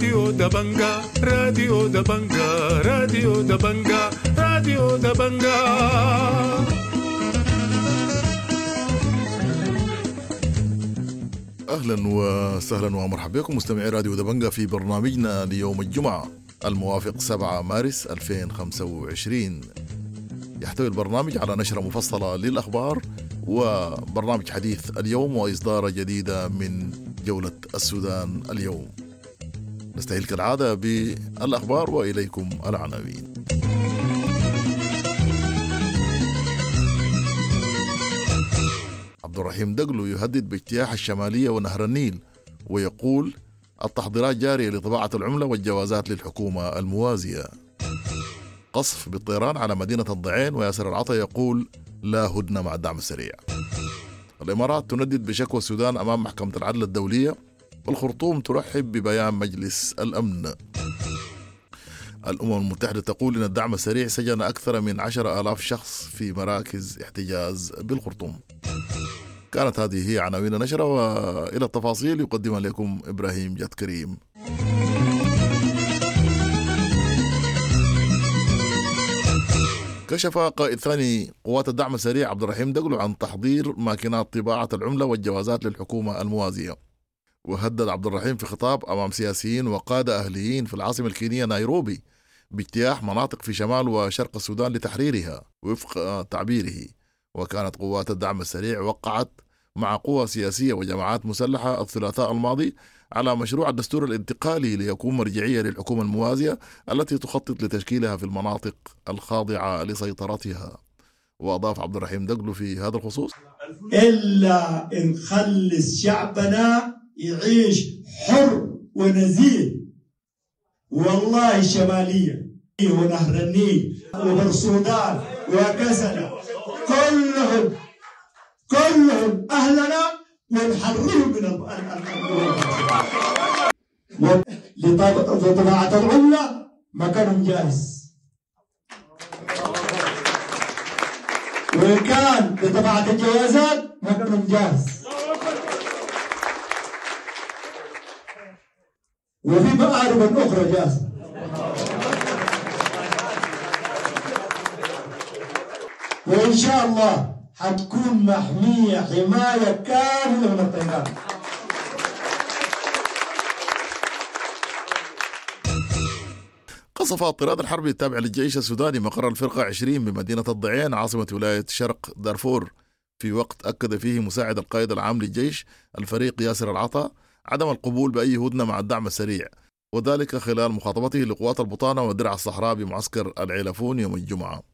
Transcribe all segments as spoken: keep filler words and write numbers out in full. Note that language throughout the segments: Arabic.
راديو دبنجا راديو دبنجا راديو دبنجا راديو دبنجا. أهلا وسهلا ومرحبا بكم مستمعي راديو دبنجا في برنامجنا ليوم الجمعة الموافق سبعة مارس ألفين وخمسة وعشرين. يحتوي البرنامج على نشرة مفصلة للأخبار وبرنامج حديث اليوم وإصدار جديدة من جولة السودان اليوم. نستهل كالعادة بالأخبار وإليكم العناوين. عبد الرحيم دقلو يهدد باجتياح الشمالية ونهر النيل ويقول التحضيرات جارية لطباعة العملة والجوازات للحكومة الموازية. قصف بالطيران على مدينة الضعين وياسر العطا يقول لا هدنة مع الدعم السريع. الإمارات تندد بشكوى السودان أمام محكمة العدل الدولية والخرطوم ترحب ببيان مجلس الأمن. الأمم المتحدة تقول إن الدعم السريع سجن أكثر من عشرة آلاف شخص في مراكز احتجاز بالخرطوم. كانت هذه هي عناوين نشرة وإلى التفاصيل يقدمها لكم إبراهيم جاد كريم. كشف قائد ثاني قوات الدعم السريع عبد الرحيم دقلو عن تحضير ماكينات طباعة العملة والجوازات للحكومة الموازية. وهدد عبد الرحيم في خطاب أمام سياسيين وقادة أهليين في العاصمة الكينية نيروبي باجتياح مناطق في شمال وشرق السودان لتحريرها وفق تعبيره. وكانت قوات الدعم السريع وقعت مع قوى سياسية وجماعات مسلحة الثلاثاء الماضي على مشروع الدستور الانتقالي ليكون مرجعية للحكومة الموازية التي تخطط لتشكيلها في المناطق الخاضعة لسيطرتها. وأضاف عبد الرحيم دقلو في هذا الخصوص إلا نخلص شعبنا يعيش حر ونزيه. والله الشمالية ونهر النيل وبرسودان وكسلة كلهم كلهم أهلنا ونحررهم من لطباعة العملة مكانهم جاهز، وكان لطباعة الجوازات مكانهم جاهز، وفي مآرب أخرى جاهزة. وإن شاء الله حتكون محمية حماية كاملة من الطيران. قصف الطيران الحربي التابع للجيش السوداني مقر الفرقة عشرين بمدينة الضعين عاصمة ولاية شرق دارفور في وقت أكد فيه مساعد القائد العام للجيش الفريق ياسر العطا عدم القبول بأي هدنة مع الدعم السريع، وذلك خلال مخاطبته لقوات البطانة والدرع الصحراء بمعسكر العيلفون يوم الجمعة.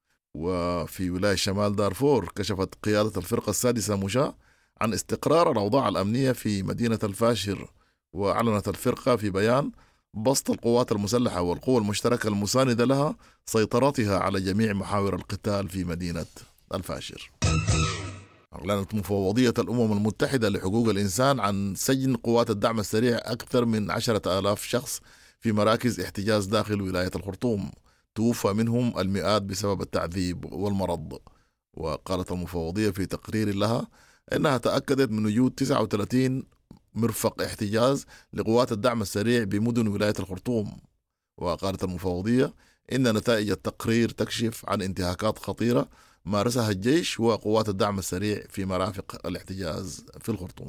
وفي ولاية شمال دارفور كشفت قيادة الفرقة السادسة مشاة عن استقرار الأوضاع الأمنية في مدينة الفاشر. وأعلنت الفرقة في بيان بسط القوات المسلحة والقوى المشتركة المساندة لها سيطرتها على جميع محاور القتال في مدينة الفاشر. أعلنت مفوضية الأمم المتحدة لحقوق الإنسان عن سجن قوات الدعم السريع أكثر من عشرة آلاف شخص في مراكز احتجاز داخل ولاية الخرطوم، توفى منهم المئات بسبب التعذيب والمرض. وقالت المفوضية في تقرير لها إنها تأكدت من وجود تسعة وثلاثين مرفق احتجاز لقوات الدعم السريع بمدن ولاية الخرطوم. وقالت المفوضية إن نتائج التقرير تكشف عن انتهاكات خطيرة مارسها الجيش وقوات الدعم السريع في مرافق الاحتجاز في الخرطوم.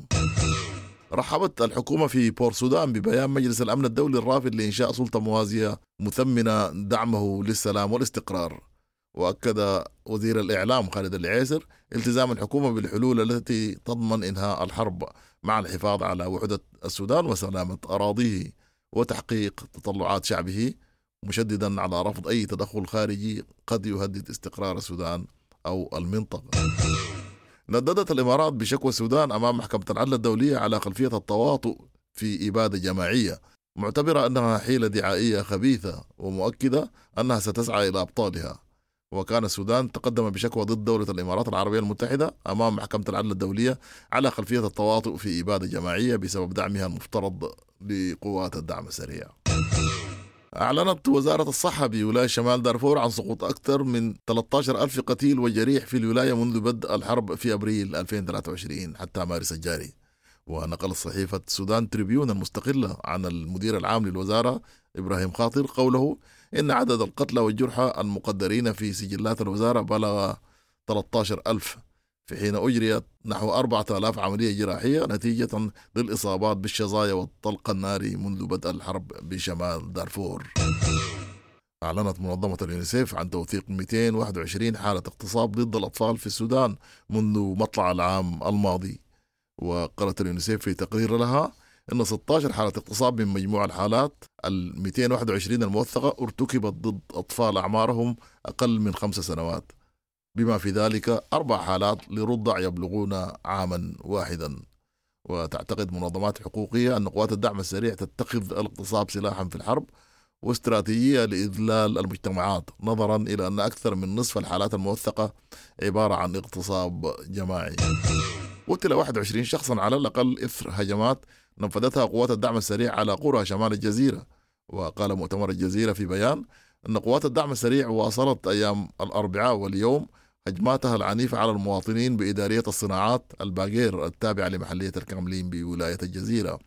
رحبت الحكومة في بور سودان ببيان مجلس الأمن الدولي الرافض لإنشاء سلطة موازية مثمنة دعمه للسلام والاستقرار. وأكد وزير الإعلام خالد العيسر التزام الحكومة بالحلول التي تضمن إنهاء الحرب مع الحفاظ على وحدة السودان وسلامة أراضيه وتحقيق تطلعات شعبه، مشددا على رفض أي تدخل خارجي قد يهدد استقرار السودان أو المنطقة. نددت الإمارات بشكوى السودان أمام محكمة العدل الدولية على خلفية التواطؤ في إبادة جماعية، معتبرة أنها حيلة دعائية خبيثة ومؤكدة أنها ستسعى إلى أبطالها. وكان السودان تقدم بشكوى ضد دولة الإمارات العربية المتحدة أمام محكمة العدل الدولية على خلفية التواطؤ في إبادة جماعية بسبب دعمها المفترض لقوات الدعم السريع. أعلنت وزارة الصحة بولاية شمال دارفور عن سقوط أكثر من ثلاثة عشر ألف قتيل وجريح في الولاية منذ بدء الحرب في أبريل ألفين وثلاثة وعشرين حتى مارس الجاري. ونقلت صحيفة سودان تريبيون المستقلة عن المدير العام للوزارة إبراهيم خاطر قوله إن عدد القتلى والجرحى المقدرين في سجلات الوزارة بلغ ثلاثة عشر ألف، في حين أجريت نحو أربعة آلاف عملية جراحية نتيجة للإصابات بالشظايا والطلق الناري منذ بدء الحرب بشمال دارفور. أعلنت منظمة اليونيسيف عن توثيق مئتين وواحد وعشرين حالة اغتصاب ضد الأطفال في السودان منذ مطلع العام الماضي. وقالت اليونيسيف في تقرير لها أن ستة عشر حالة اغتصاب من مجموع الحالات ال مئتين وواحد وعشرين الموثقة ارتكبت ضد أطفال أعمارهم أقل من خمس سنوات، بما في ذلك أربع حالات لرضع يبلغون عاما واحدا. وتعتقد منظمات حقوقية أن قوات الدعم السريع تتخذ الاغتصاب سلاحا في الحرب واستراتيجية لإذلال المجتمعات، نظرا إلى أن أكثر من نصف الحالات الموثقة عبارة عن اغتصاب جماعي. قتل واحد وعشرين شخصا على الأقل إثر هجمات نفذتها قوات الدعم السريع على قرى شمال الجزيرة. وقال مؤتمر الجزيرة في بيان أن قوات الدعم السريع واصلت أيام الأربعاء واليوم هجماتها العنيفة على المواطنين بإدارية الصناعات الباقير التابعة لمحلية الكاملين بولاية الجزيرة.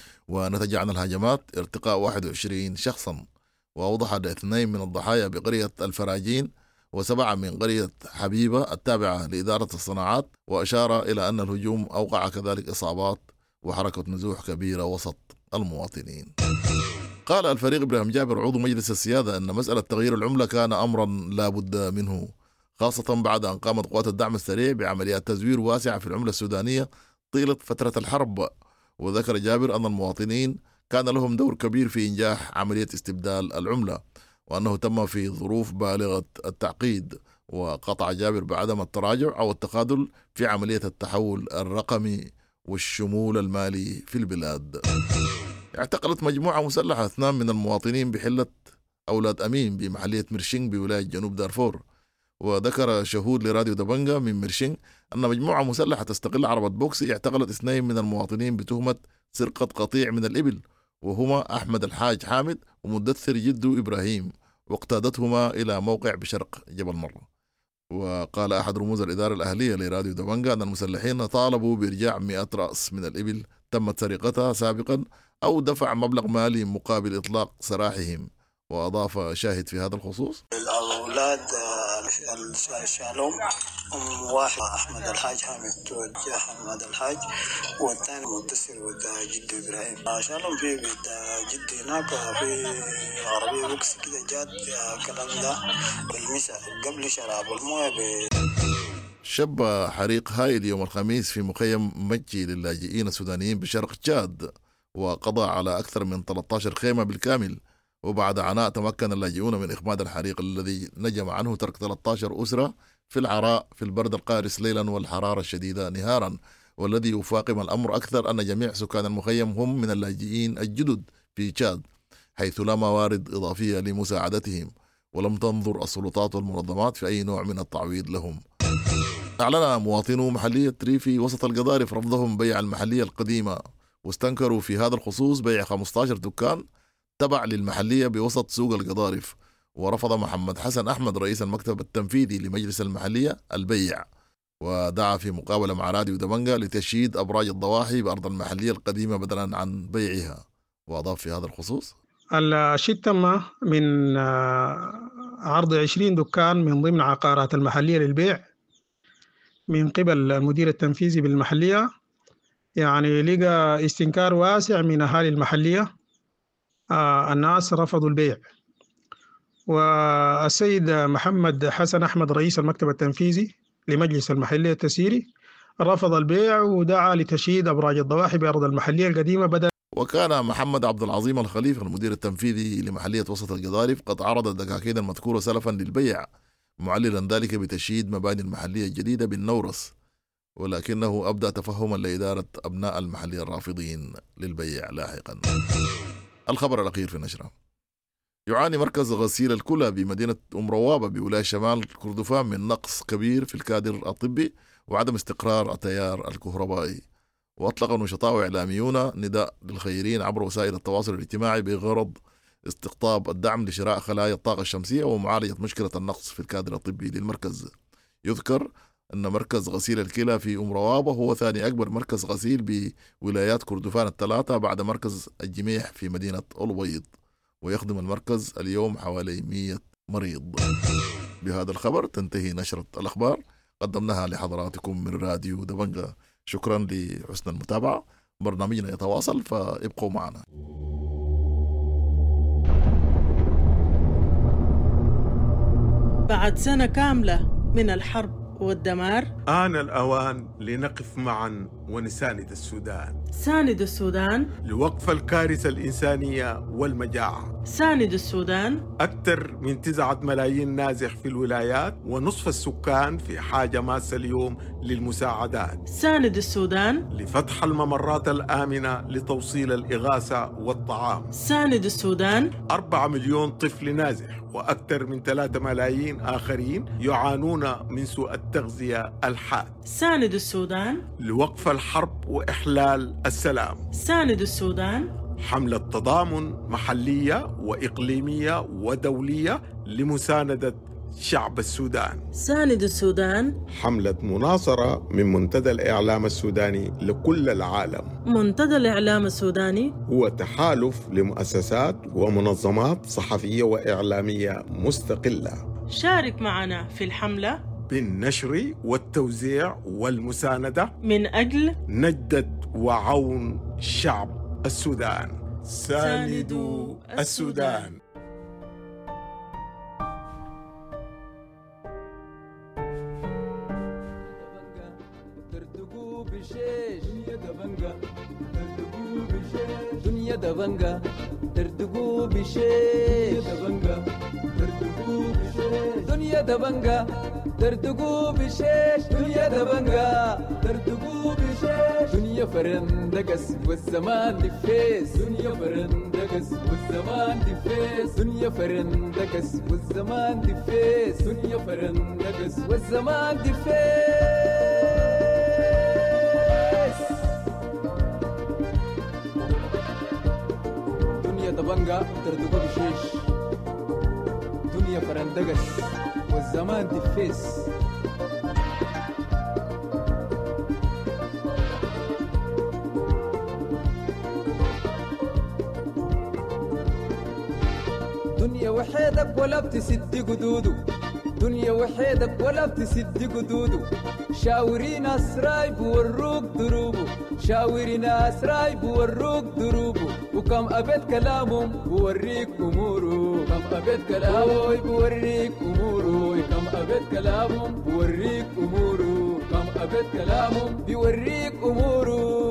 ونتج عن الهجمات ارتقاء واحد وعشرين شخصا، وأوضح اثنين من الضحايا بقرية الفراجين وسبعة من قرية حبيبة التابعة لإدارة الصناعات. وأشار إلى أن الهجوم أوقع كذلك إصابات وحركة نزوح كبيرة وسط المواطنين. قال الفريق إبراهيم جابر عضو مجلس السيادة أن مسألة تغيير العملة كان أمرا لا بد منه، خاصة بعد أن قامت قوات الدعم السريع بعمليات تزوير واسعة في العملة السودانية طيلة فترة الحرب. وذكر جابر أن المواطنين كان لهم دور كبير في إنجاح عملية استبدال العملة، وأنه تم في ظروف بالغة التعقيد. وقطع جابر بعدم التراجع أو التقادل في عملية التحول الرقمي والشمول المالي في البلاد. اعتقلت مجموعة مسلحة اثنان من المواطنين بحلة أولاد أمين بمحلية مرشنج بولاية جنوب دارفور. وذكر شهود لراديو دبنجا من مرشنج أن مجموعة مسلحة تستقل عربة بوكسي اعتقلت اثنين من المواطنين بتهمة سرقة قطيع من الإبل، وهما أحمد الحاج حامد ومدثر جدو إبراهيم، واقتادتهما إلى موقع بشرق جبل مرة. وقال أحد رموز الإدارة الأهلية لراديو دبنجا أن المسلحين طالبوا بإرجاع مئة رأس من الإبل تمت سرقتها سابقا أو دفع مبلغ مالي مقابل إطلاق سراحهم. وأضاف شاهد في هذا الخصوص: الأولاد شالوم واحد أحمد الحاج حامد توجه أحمد الحاج، والثاني مدثر ود جد إبراهيم. شالوم في بيت جد هناك في عربية بوكس كده جات كلام ده بالمسا قبل شراب المويه. شب حريق هائل يوم الخميس في مخيم مجي للاجئين السودانيين بشرق تشاد، وقضى على أكثر من ثلاثة عشر خيمة بالكامل. وبعد عناء تمكن اللاجئون من إخماد الحريق الذي نجم عنه ترك ثلاثة عشر أسرة في العراء في البرد القارس ليلا والحرارة الشديدة نهارا. والذي يفاقم الأمر أكثر أن جميع سكان المخيم هم من اللاجئين الجدد في تشاد، حيث لا موارد إضافية لمساعدتهم، ولم تنظر السلطات والمنظمات في أي نوع من التعويض لهم. أعلن مواطنو محلية ريفي وسط القضارف رفضهم بيع المحلية القديمة، واستنكروا في هذا الخصوص بيع خمسة عشر دكان تبع للمحلية بوسط سوق القضارف. ورفض محمد حسن أحمد رئيس المكتب التنفيذي لمجلس المحلية البيع، ودعا في مقابلة مع راديو دبنجا لتشييد أبراج الضواحي بأرض المحلية القديمة بدلا عن بيعها. وأضاف في هذا الخصوص: الشيء تم من عرض عشرين دكان من ضمن عقارات المحلية للبيع من قبل المدير التنفيذي بالمحلية، يعني لقى استنكار واسع من أهالي المحلية. آه الناس رفضوا البيع، والسيد محمد حسن أحمد رئيس المكتب التنفيذي لمجلس المحلية التسييري رفض البيع ودعا لتشييد أبراج الضواحي بأرض المحلية القديمة بدل. وكان محمد عبد العظيم الخليفة المدير التنفيذي لمحلية وسط القضارف قد عرض الدكاكين المذكورة سلفا للبيع، معللا ذلك بتشييد مباني المحلية الجديدة بالنورس، ولكنه أبدأ تفهما لإدارة أبناء المحلية الرافضين للبيع لاحقا. الخبر الأخير في النشرة: يعاني مركز غسيل الكلى بمدينة أم روابة بولاية شمال كردفان من نقص كبير في الكادر الطبي وعدم استقرار التيار الكهربائي. وأطلق نشطاء وإعلاميون نداء للخيرين عبر وسائل التواصل الاجتماعي بغرض استقطاب الدعم لشراء خلايا الطاقة الشمسية ومعالجة مشكلة النقص في الكادر الطبي للمركز. يذكر أن مركز غسيل الكلى في أم روابة هو ثاني أكبر مركز غسيل بولايات كردفان الثلاثة بعد مركز الجميح في مدينة البيض، ويخدم المركز اليوم حوالي مئة مريض. بهذا الخبر تنتهي نشرة الأخبار قدمناها لحضراتكم من راديو دبنجة. شكرا لحسن المتابعة. برنامجنا يتواصل فابقوا معنا. بعد سنة كاملة من الحرب والدمار آن الأوان لنقف معا ونساند السودان، ساند السودان لوقف الكارثة الإنسانية والمجاعة. ساند السودان. أكثر من تسعة ملايين نازح في الولايات ونصف السكان في حاجة ماسة اليوم للمساعدات. ساند السودان. لفتح الممرات الآمنة لتوصيل الإغاثة والطعام. ساند السودان. أربعة مليون طفل نازح وأكثر من ثلاثة ملايين آخرين يعانون من سوء التغذية الحاد. ساند السودان. لوقف الحرب وإحلال السلام. ساند السودان. حملة تضامن محلية وإقليمية ودولية لمساندة شعب السودان. ساند السودان. حملة مناصرة من منتدى الإعلام السوداني لكل العالم. منتدى الإعلام السوداني هو تحالف لمؤسسات ومنظمات صحفية وإعلامية مستقلة. شارك معنا في الحملة بالنشر والتوزيع والمساندة من أجل نجدة وعون شعب السودان. ساندوا السودان. دنيا دبنجا تردقوا بشيش دنيا دبنجا تردقوا بشيش دنيا دبنجا تردقوا بشيش دنيا فرندقس والزمان دفيس دنيا فرندقس والزمان دفيس دنيا فرندقس والزمان دفيس دنيا فرندقس والزمان دفيس. دبنجا تردقوا بشيش دنيا فرندقس والزمان دفيس. دنيا وحيدك ولا بتسد قدودو دنيا وحيدك ولا بتسد قدودو شاوري ناس راي بوروك دروبو شاوري ناس راي بوروك دروبو وكم أبد كلامهم بوريك أمورو كم أبد كلامهم بوريك أمورو كم أبد كلامهم بوريك أمورو كم أبد كلامهم بوريك أمورو.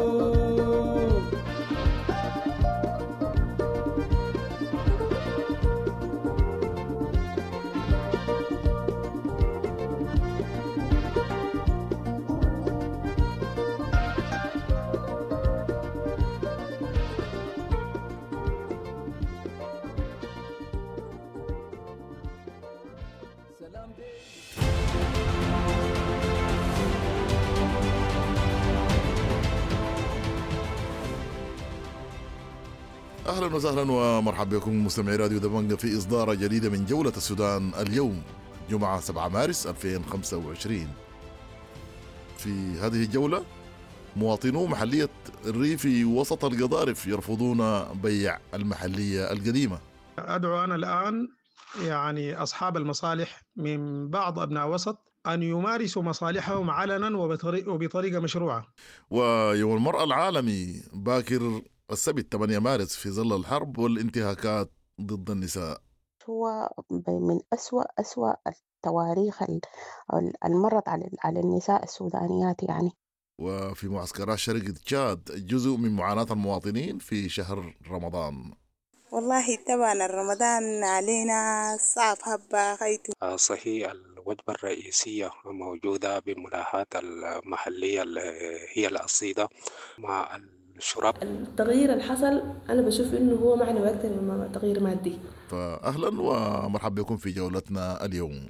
أهلا وسهلا ومرحبا بكم مستمعي راديو دبنجة في إصدار جديدة من جولة السودان اليوم جمعة سبعة مارس ألفين وخمسة وعشرين. في هذه الجولة مواطنو محلية الريف وسط القضارف يرفضون بيع المحلية القديمة. أدعو أنا الآن يعني أصحاب المصالح من بعض أبناء وسط أن يمارسوا مصالحهم علنا وبطريقة مشروعة. ويوم المرأة العالمي باكر السبت ثمانية مارس في ظل الحرب والانتهاكات ضد النساء. هو من أسوأ أسوأ التواريخ المرت على النساء السودانيات يعني. وفي معسكرات شرق تشاد جزء من معاناة المواطنين في شهر رمضان. والله طبعا الرمضان علينا صعب هبة خيتو. صحيح الوجبة الرئيسية موجودة بالملاحات المحلية اللي هي الأصيلة مع الشراب. التغيير اللي حصل أنا بشوف إنه هو معنوي أكثر من تغيير مادي. فأهلا ومرحبا بكم في جولتنا اليوم.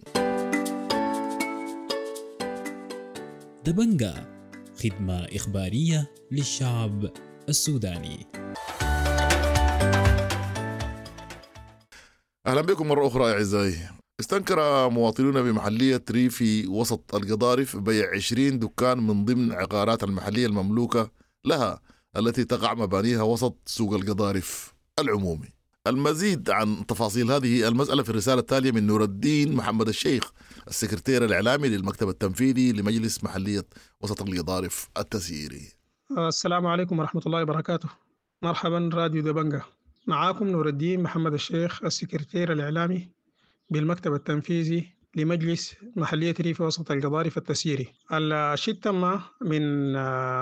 دبنجة خدمة إخبارية للشعب السوداني. أهلا بكم مرة أخرى يا أعزائي. استنكر مواطنون بمحلية ريفي وسط القضارف بيع عشرين دكان من ضمن عقارات المحلية المملوكة لها التي تقع مبانيها وسط سوق القضارف العمومي. المزيد عن تفاصيل هذه المسألة في الرسالة التالية من نور الدين محمد الشيخ، السكرتير الإعلامي للمكتب التنفيذي لمجلس محلية وسط القضارف التسييري. السلام عليكم ورحمة الله وبركاته. مرحبا راديو دبنجة، معاكم نور الدين محمد الشيخ، السكرتير الإعلامي بالمكتب التنفيذي لمجلس محلية ريف وسط القضارف التسييري. الشيء تم من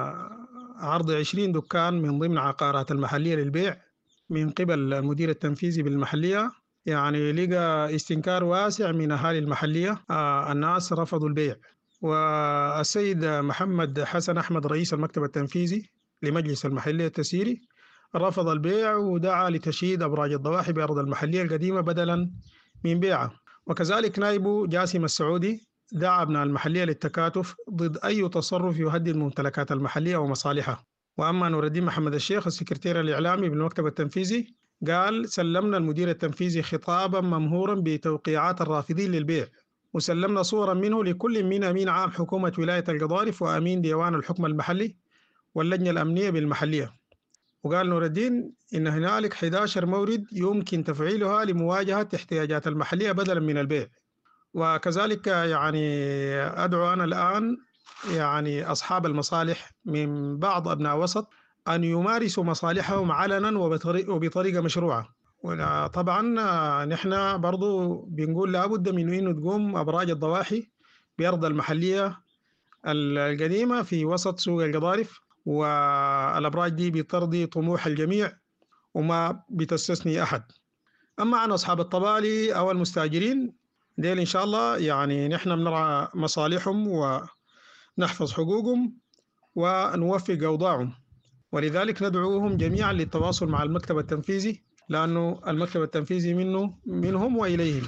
عرض عشرين دكان من ضمن عقارات المحلية للبيع من قبل المدير التنفيذي بالمحلية، يعني لقى استنكار واسع من أهالي المحلية. آه الناس رفضوا البيع، والسيد محمد حسن أحمد رئيس المكتب التنفيذي لمجلس المحلية التسييري رفض البيع ودعا لتشييد أبراج الضواحي بأرض المحلية القديمة بدلا من بيعها. وكذلك نائبه جاسم السعودي دعا أبناء المحلية للتكاتف ضد أي تصرف يهدد ممتلكات المحلية ومصالحها. وأما نور الدين محمد الشيخ السكرتير الإعلامي بالمكتب التنفيذي قال: سلمنا المدير التنفيذي خطابا ممهورا بتوقيعات الرافضين للبيع، وسلمنا صورا منه لكل من أمين عام حكومة ولاية القضارف وأمين ديوان الحكم المحلي واللجنة الأمنية بالمحلية. وقال نور الدين إن هنالك أحد عشر مورد يمكن تفعيلها لمواجهة احتياجات المحلية بدلا من البيع. وكذلك يعني أدعو أنا الآن يعني أصحاب المصالح من بعض أبناء وسط أن يمارسوا مصالحهم علنا وبطريقة مشروعة. وطبعا نحن برضو بنقول لابد من أنه تقوم أبراج الضواحي بأرض المحلية القديمة في وسط سوق القضارف، والأبراج دي بترضي طموح الجميع وما بتستثني أحد. أما عن أصحاب الطبالي أو المستاجرين ديل إن شاء الله يعني نحن بنرعى مصالحهم ونحفظ حقوقهم ونوفق أوضاعهم، ولذلك ندعوهم جميعا للتواصل مع المكتب التنفيذي، لأنه المكتب التنفيذي منه منهم وإليهم.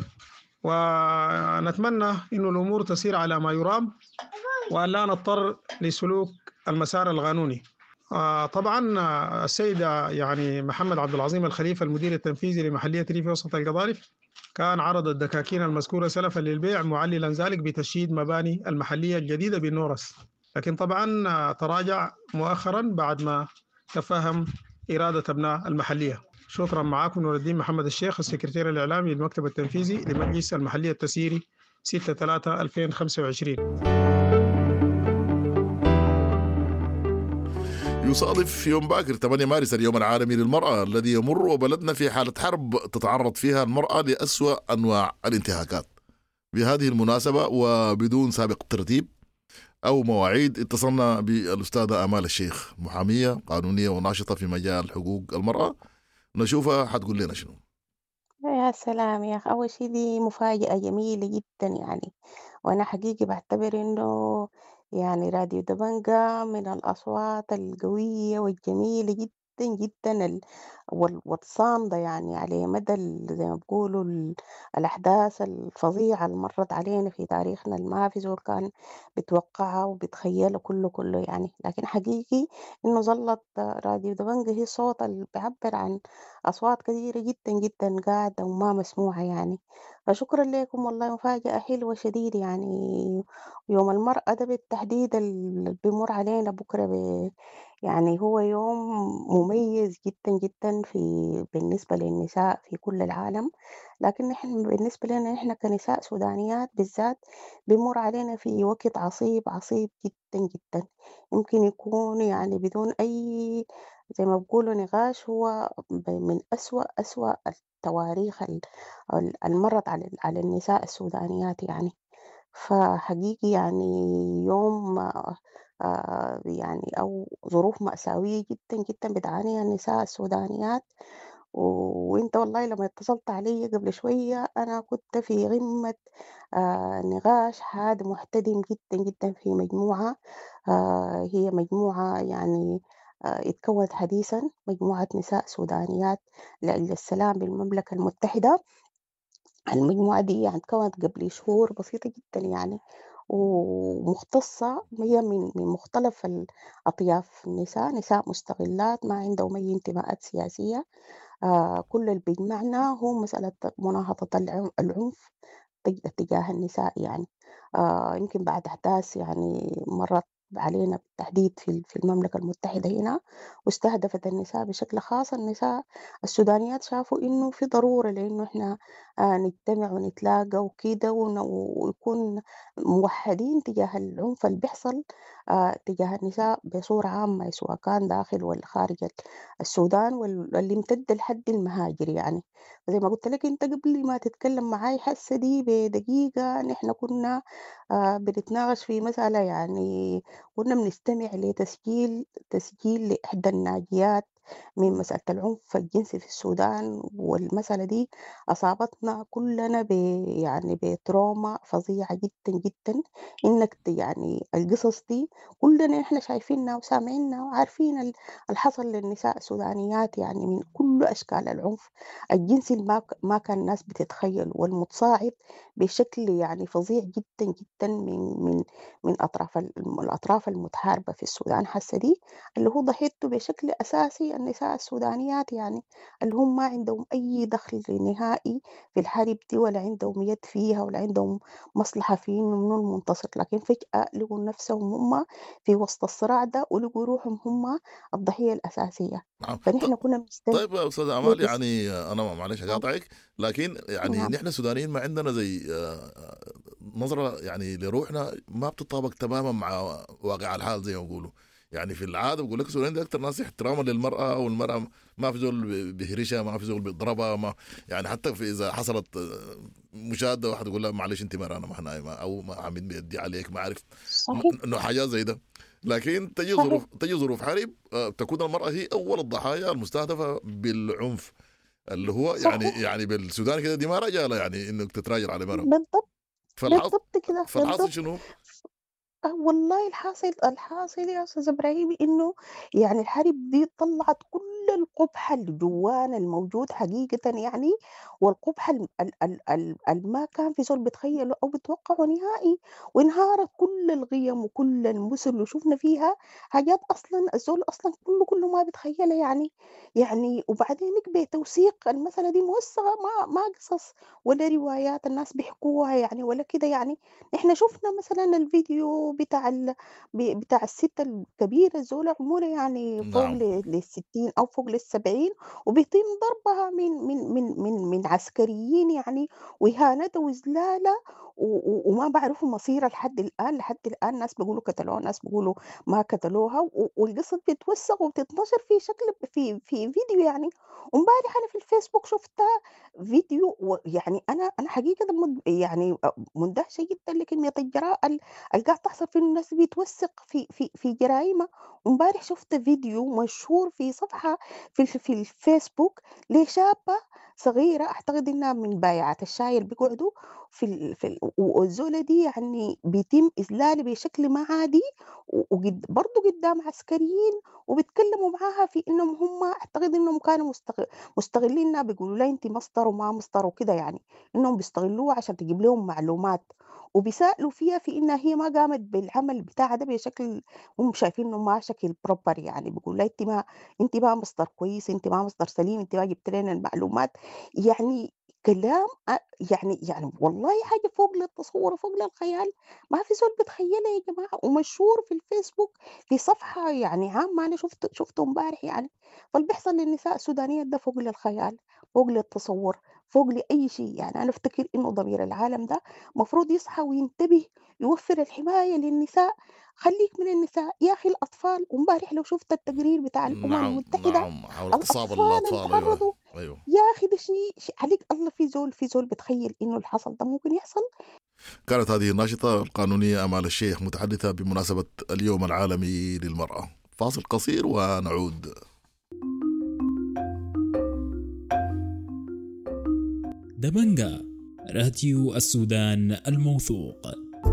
ونتمنى أن الأمور تسير على ما يرام وأن لا نضطر لسلوك المسار القانوني. طبعا السيد يعني محمد عبد العظيم الخليفة المدير التنفيذي لمحلية ريف وسط القضارف كان عرض الدكاكين المذكورة سلفا للبيع معللا ذلك بتشييد مباني المحلية الجديدة بالنورس، لكن طبعا تراجع مؤخرا بعد ما تفهم إرادة أبناء المحلية. شكرا. معاكم نور الدين محمد الشيخ السكرتير الإعلامي للمكتب التنفيذي لمجلس المحلية التسييري ستة ثلاثة ألفين وخمسة وعشرين. يصادف يوم باكر ثمانية مارس اليوم العالمي للمرأة الذي يمر وبلدنا في حالة حرب تتعرض فيها المرأة لأسوأ أنواع الانتهاكات. بهذه المناسبة وبدون سابق ترتيب أو مواعيد اتصلنا بالأستاذة آمال الشيخ، محامية قانونية وناشطة في مجال حقوق المرأة، نشوفها حتقول لنا شنو. يا سلام يا أخي، أول شيء دي مفاجأة جميلة جدا يعني، وأنا حقيقي بعتبر إنه يعني راديو دبنجة من الأصوات القوية والجميلة جدا جدا ال- وال- والصامدة يعني على مدى ال- زي ما بقولوا ال- الأحداث الفظيعة اللي مرت علينا في تاريخنا، ما في زول كان بيتوقعها وبيتخيلها كله كله يعني. لكن حقيقي إنه ظلت راديو دبنجة هي الصوت اللي بيعبر عن أصوات كثيرة جدا جدا قاعدة وما مسموعة يعني. فشكرا لكم، والله مفاجأة حلوة شديد يعني. يوم المرأة ده بالتحديد اللي بيمر علينا بكرة ب... يعني هو يوم مميز جدا جدا في بالنسبة للنساء في كل العالم، لكن نحن بالنسبة لنا نحن كنساء سودانيات بالذات بيمر علينا في وقت عصيب عصيب جدا جدا. يمكن يكون يعني بدون أي زي ما بقولوا نقاش هو ب- من أسوأ أسوأ التواريخ ال- ال- المرت على على النساء السودانيات يعني. فحقيقي يعني يوم آه، آه، يعني أو ظروف مأساوية جدا جدا بتعانيها النساء السودانيات. و- وانت والله لما اتصلت علي قبل شوية أنا كنت في قمة آه، نقاش حاد محتدم جدا جدا في مجموعة، آه، هي مجموعة يعني آه، اتكونت حديثا، مجموعة نساء سودانيات لأجل السلام بالمملكة المتحدة. المجموعة دي يعني اتكونت قبل شهور بسيطة جدا يعني، ومختصة هي من من مختلف الأطياف، النساء نساء مستقلات ما عندهم أي انتماءات سياسية. آه كل اللي بيجمعنا هو مسألة مناهضة العن- العنف تجاه النساء يعني. آه يمكن بعد أحداث يعني مرت علينا بالتحديد في في المملكة المتحدة هنا، واستهدفت النساء بشكل خاص. النساء السودانيات شافوا إنه في ضرورة لإنه إحنا آه نجتمع ونتلاقى وكده ون- ويكون موحدين تجاه العنف اللي بيحصل آه تجاه النساء بصورة عامة، سواء كان داخل ولا خارج السودان، واللي امتد لحد المهاجر يعني. زي ما قلت لك انت قبل ما تتكلم معاي حاسه دي بدقيقه نحن كنا آه بنتناقش في مساله يعني، كنا بنستمع لتسجيل تسجيل لاحدى الناجيات من مساله العنف الجنسي في السودان، والمساله دي اصابتنا كلنا ب يعني بتروما فظيعه جدا جدا. انك ت- يعني القصص دي كلنا احنا شايفينها وسامعينها وعارفين ال- الحصل للنساء السودانيات يعني من كل اشكال العنف الجنسي اللي ما ك ما كان الناس بتتخيّله، والمتصاعد بشكل يعني فظيع جدًا، جدًا من من من أطراف ال الأطراف المتحاربة في السودان هسه دي، اللي هو ضحيته بشكل أساسي النساء السودانيات يعني، اللي هم ما عندهم أي دخل نهائي في الحرب دي، ولا عندهم يد فيها، ولا عندهم مصلحة في إنه منو المنتصر، لكن فجأة لقوا نفسهم هم في وسط الصراع ده، ولقوا روحهم هم الضحية الأساسية. نعم. فنحن كنا بنستمع طيب يا استاذ امال، لتس يعني انا معلش نعم، اقاطعك، لكن يعني نعم. نحن السودانيين ما عندنا زي آه، نظره يعني لروحنا ما بتطابق تماما مع واقع الحال زي ما بيقولوا. يعني في العاده بقول لك السودانيين دي اكثر ناس احتراما للمراه، والمراه ما في زول بيهرشها، ما في زول بيضربها، ما يعني حتى في اذا حصلت آه، مشاده واحد يقول لها معلش انت مرأة انا ما نايمه او ما عامل بيدي عليك، ما عارف صحيح، انه حاجات زي ده. لكن تجي صحيح، ظروف تجي ظروف حرب آه، تكون المرأة هي أول الضحايا المستهدفة بالعنف، اللي هو يعني صحيح، يعني بالسودان كده دي ما رجالة يعني إنك تتراجل على مرأة. بالضبط، فالحاصل بالضبط كده، فالحاصل بالضبط. شنو؟ آه والله الحاصل الحاصل يا أستاذ إبراهيم إنه يعني الحرب دي طلّعت كل القُبح اللي جوانا الموجود حقيقةً يعني، والقُبح ال ال ال ال اللي ما كان في زول بيتخيّله أو بيتوقّعه نهائي، وانهارت كل القِيَم وكل المُثل وشُفنا فيها حاجات أصلًا الزول أصلًا كُلّه، كُلّه ما بيتخيّلها يعني. يعني وبعدينِك بتوثيق المسألة دي موثّقة، ما ما قصص ولا روايات الناس بيحكوها يعني ولا كده يعني. إحنا شُفنا مثلًا الفيديو بتاع ال ب بتاع السِت الكبيرة الزولة عمرها يعني فوق نعم. ل للستين أو فوق للسبعين، وبيتم ضربها من من من من من عسكريين يعني، وإهانتها وإذلالها، و و وما بيعرفوا مصيرها لحد الآن، لحد الآن ناس بيقولوا قتلوها، ناس بيقولوا ما قتلوها، و والقصة بتتوثّق وبتتنشر في شكل في في فيديو يعني. وامبارح أنا في الفيسبوك شُفتها فيديو، ويعني أنا أنا حقيقةً مد يعني أ مندهشة جدًا لكمية الجراءة ال اللي قاعد تحصل في إنه الناس بتوثق في في في جرايمها. وامبارح شُفت فيديو مشهور في صفحة في الف في الفيسبوك لشابة صغيرة أعتقد إنها من بايعات الشاي اللي بيقعدوا في ال في ال و والزولة دي يعني بيتم إذلالها بشكل ما عادي، و وقد برضه قدّام عسكريين، وبيتكلموا معاها في إنهم هم أعتقد إنهم كانوا مستغ مستغلينها، بيقولوا لها أنتِ مصدر وما مصدر وكده يعني، إنهم بيستغلوها عشان تجيب لهم معلومات، وبيسائلوا فيها في إنها هي ما قامت بالعمل بتاعها ده بشكل هم شايفين إنه ما شكل proper يعني، بيقولوا لها أنتِ ما أنتِ ما مصدر كويس، أنتِ ما مصدر سليم، أنتِ ما جبتِ لنا المعلومات. يعني كلام أ يعني يعني والله حاجة فوق للتصور وفوق للخيال، ما في زول بيتخيلها يا جماعة، ومشهور في الفيسبوك في صفحة يعني عامة أنا شُفت شُفته امبارح يعني. فاللي بيحصل للنساء السودانيات ده فوق للخيال، فوق للتصور، فوق لأي شيء. يعني أنا أفتكر إنه ضمير العالم ده مفروض يصحى وينتبه، يوفّر الحماية للنساء، خلّيك من النساء، يا أخي الأطفال. وامبارح لو شُفت التقرير بتاع الأمم نعم المتحدة نعم، حول اغتصاب الأطفال اللي الأطفال. أيوه اتعرّضوا، أيوه. يا أخي ده شيء ش عليك الله، في زول في زول بيتخيّل إنه اللي حصل ده ممكن يحصل؟ كانت هذه الناشطة القانونية أمال الشيخ متحدثة بمناسبة اليوم العالمي للمرأة. فاصل قصير ونعود. دبنجا، راديو السودان الموثوق.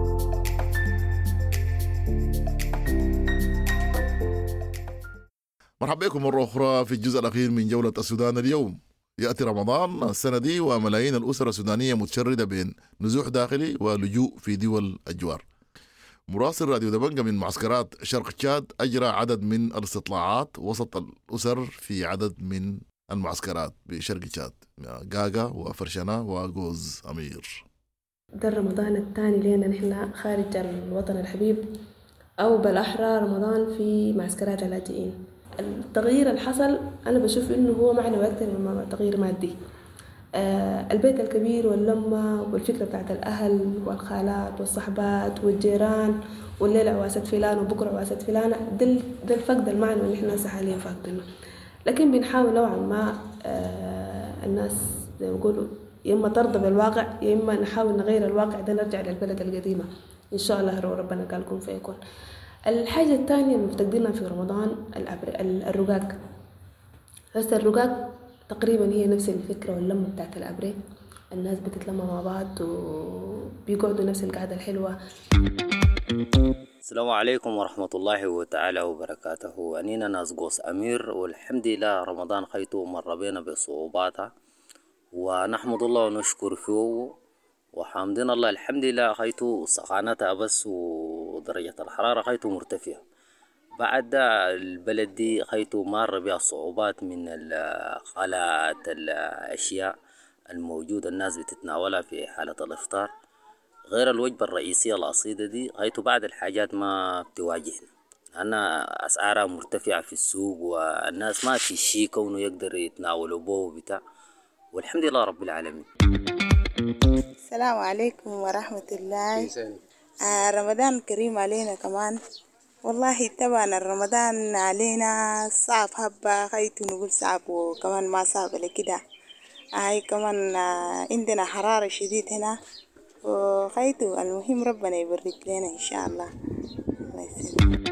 مرحبا بكم مرة أخرى في الجزء الأخير من جولة السودان اليوم. يأتي رمضان السنة دي وملايين الأسر السودانية متشردة بين نزوح داخلي ولجوء في دول الجوار. مراسل راديو دبنجة من معسكرات شرق تشاد أجرى عدد من الاستطلاعات وسط الأسر في عدد من المعسكرات بشرق تشاد، غاغا وفرشنا وغوز أمير. ده رمضان الثاني لنا نحن خارج الوطن الحبيب، أو بالأحرى رمضان في معسكرات اللاجئين. التغيير اللي حصل أنا بشوف إنه هو معنوي أكتر من تغيير مادي. آه البيت الكبير واللمة والفكرة بتاعت الأهل والخالات والصحبات والجيران، والليلة عواسة فلان وبكرة عواسة فلانة، ده ده الفقد المعنوي اللي إحنا هسه حاليا فاقدينه. لكن بنحاول نوعا ما آه الناس زي ما يقولوا يا إما ترضى بالواقع يا إما نحاول نغير الواقع ده نرجع للبلد القديمة إن شاء الله. ربنا قال كن فيكون. الحاجة الثانية اللي مفتقدينها في رمضان الرقاق. هسه الرقاق تقريبا هي نفس الفكرة واللمة بتاعت الأبري، الناس بتتلمى مع بعض وبيقعدوا نفس القعدة الحلوة. السلام عليكم ورحمة الله تعالى وبركاته. أنينا ناس قوس أمير، والحمد لله رمضان خيطو مر بينا بصعوباتها ونحمد الله ونشكر فيه وحامدين الله. الحمد لله خيطو سخانتها بس ودرجة الحرارة خيطو مرتفعة. بعد البلد دي خيطو مر بها صعوبات من الخالات الأشياء الموجودة الناس بتتناولها في حالة الإفطار، غير الوجبة الرئيسية الأصيلة دي خيطو بعد الحاجات ما بتواجهنا. أنا أسعارها مرتفعة في السوق والناس ما في شيء كونه يقدر يتناولوا بو بتاع، والحمد لله رب العالمين. السلام عليكم ورحمة الله. آه رمضان كريم علينا كمان. والله طبعا الرمضان علينا صعب حبة، خيتو نقول صعب وكمان ما صعب لكده. هاي كمان آه عندنا حرارة شديد هنا وخيتو المهم ربنا يبارك لنا إن شاء الله. الله يسلمك.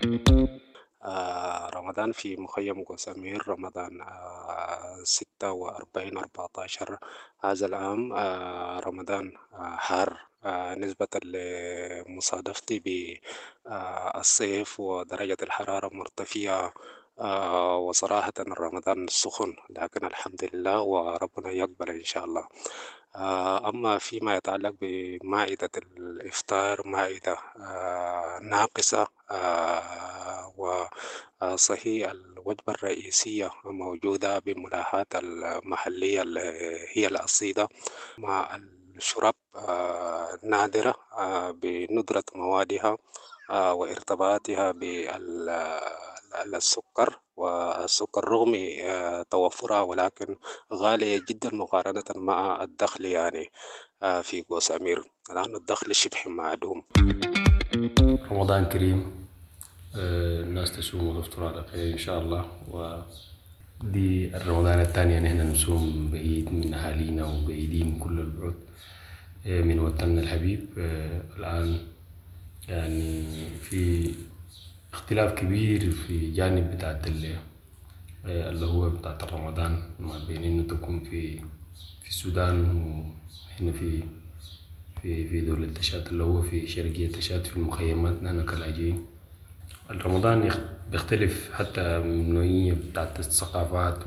آه رمضان في مخيم قوس أمير رمضان آه ستة وأربعين أربعة عشر هذا العام. آه رمضان آه حار آه نسبة لمصادفتي بالصيف ودرجة الحرارة مرتفعة. آه وصراحة رمضان سخن، لكن الحمد لله وربنا يقبل إن شاء الله. آه أما فيما يتعلق بمائدة الإفطار، مائدة آه ناقصة آه وصحيح الوجبة الرئيسية موجودة بملاحات المحلية اللي هي الأصيلة، مع الشرب آه نادرة آه بندرة موادها آه وارتباطها بالسكر، والسكر رغم آه توفرها ولكن غالية جدا مقارنة مع الدخل يعني آه في قوس أمير، لأن الدخل شبه معدوم. رمضان كريم. آه الناس تصوم وتفطر على خير إن شاء الله. ودي الرمضان الثانية نحن نصوم بعيد من أهالينا وبعيدين كل البعد آه من وطننا الحبيب. آه الآن يعني في اختلاف كبير في جانب بتاعت اللي, اللي هو بتاعت رمضان ما بين إنه تكون في في السودان وهنا في في في دولة تشاد اللي هو في شرقية تشاد في المخيمات هنا كلاجئين. الرمضان بيختلف حتى من نوعية بتاعت الثقافات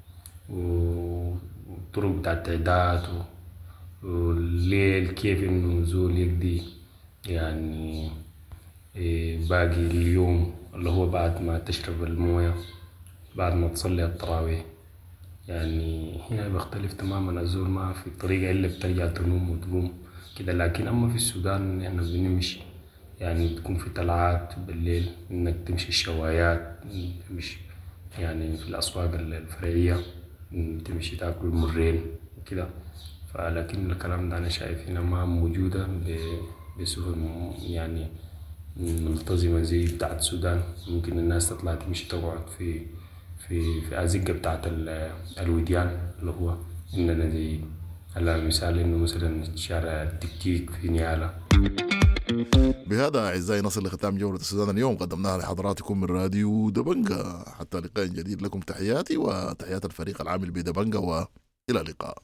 والطرق بتاعت التعداد والليل كيف إنه زول يقضي يعني باقي اليوم اللي هو بعد ما تشرب الموية بعد ما تصلي التراويح. يعني هنا بيختلف تماما، الزول ما في طريقة إلا بترجع تنوم وتقوم كده. لكن أما في السودان إحنا بنمشي يعني تكون في طلعات بالليل إنك تمشي الشوايات، تمشي يعني في الأسواق الفرعية، تمشي تاكل مرين وكده. فلكن الكلام ده أنا شايف هنا ما موجودة بصفة يعني ملتزمة زي بتاعت السودان. ممكن الناس تطلع تمشي تقعد في في في أزقة بتاعت الوديان اللي هو إننا زي على مثال إنه مثلا شارع التكتيك في نيالا. بهذا أعزائي نصل لختام جولة السودان اليوم قدمناها لحضراتكم من راديو دبنجة. حتى لقاء جديد لكم تحياتي وتحيات الفريق العامل بدبنجة، وإلى اللقاء.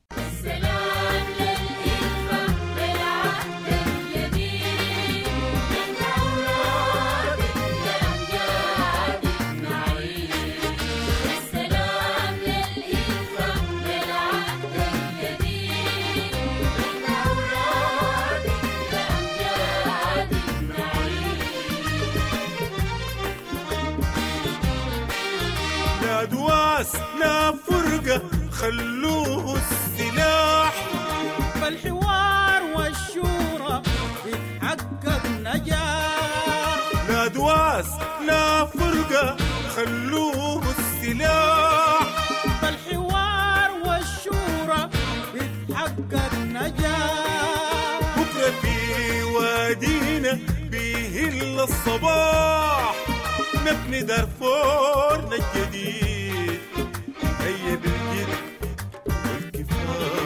دواس لا فرقة خلوه السلاح، فالحوار الناس لا فرقة خلوه السلاح. بالحوار والشورى بتحقق نجاح. بكرة في وادينا بيهل الصباح نبني دارفورنا الجديد. هيا بالجد والكفاح.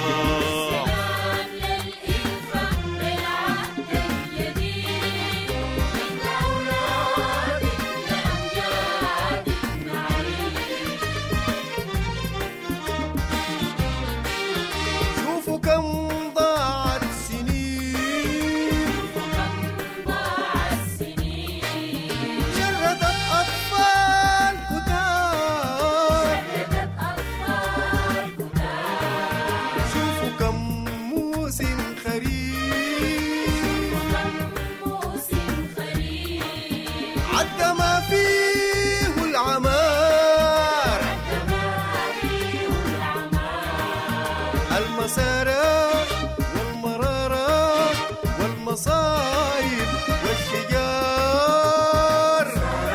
المصايب والشجار.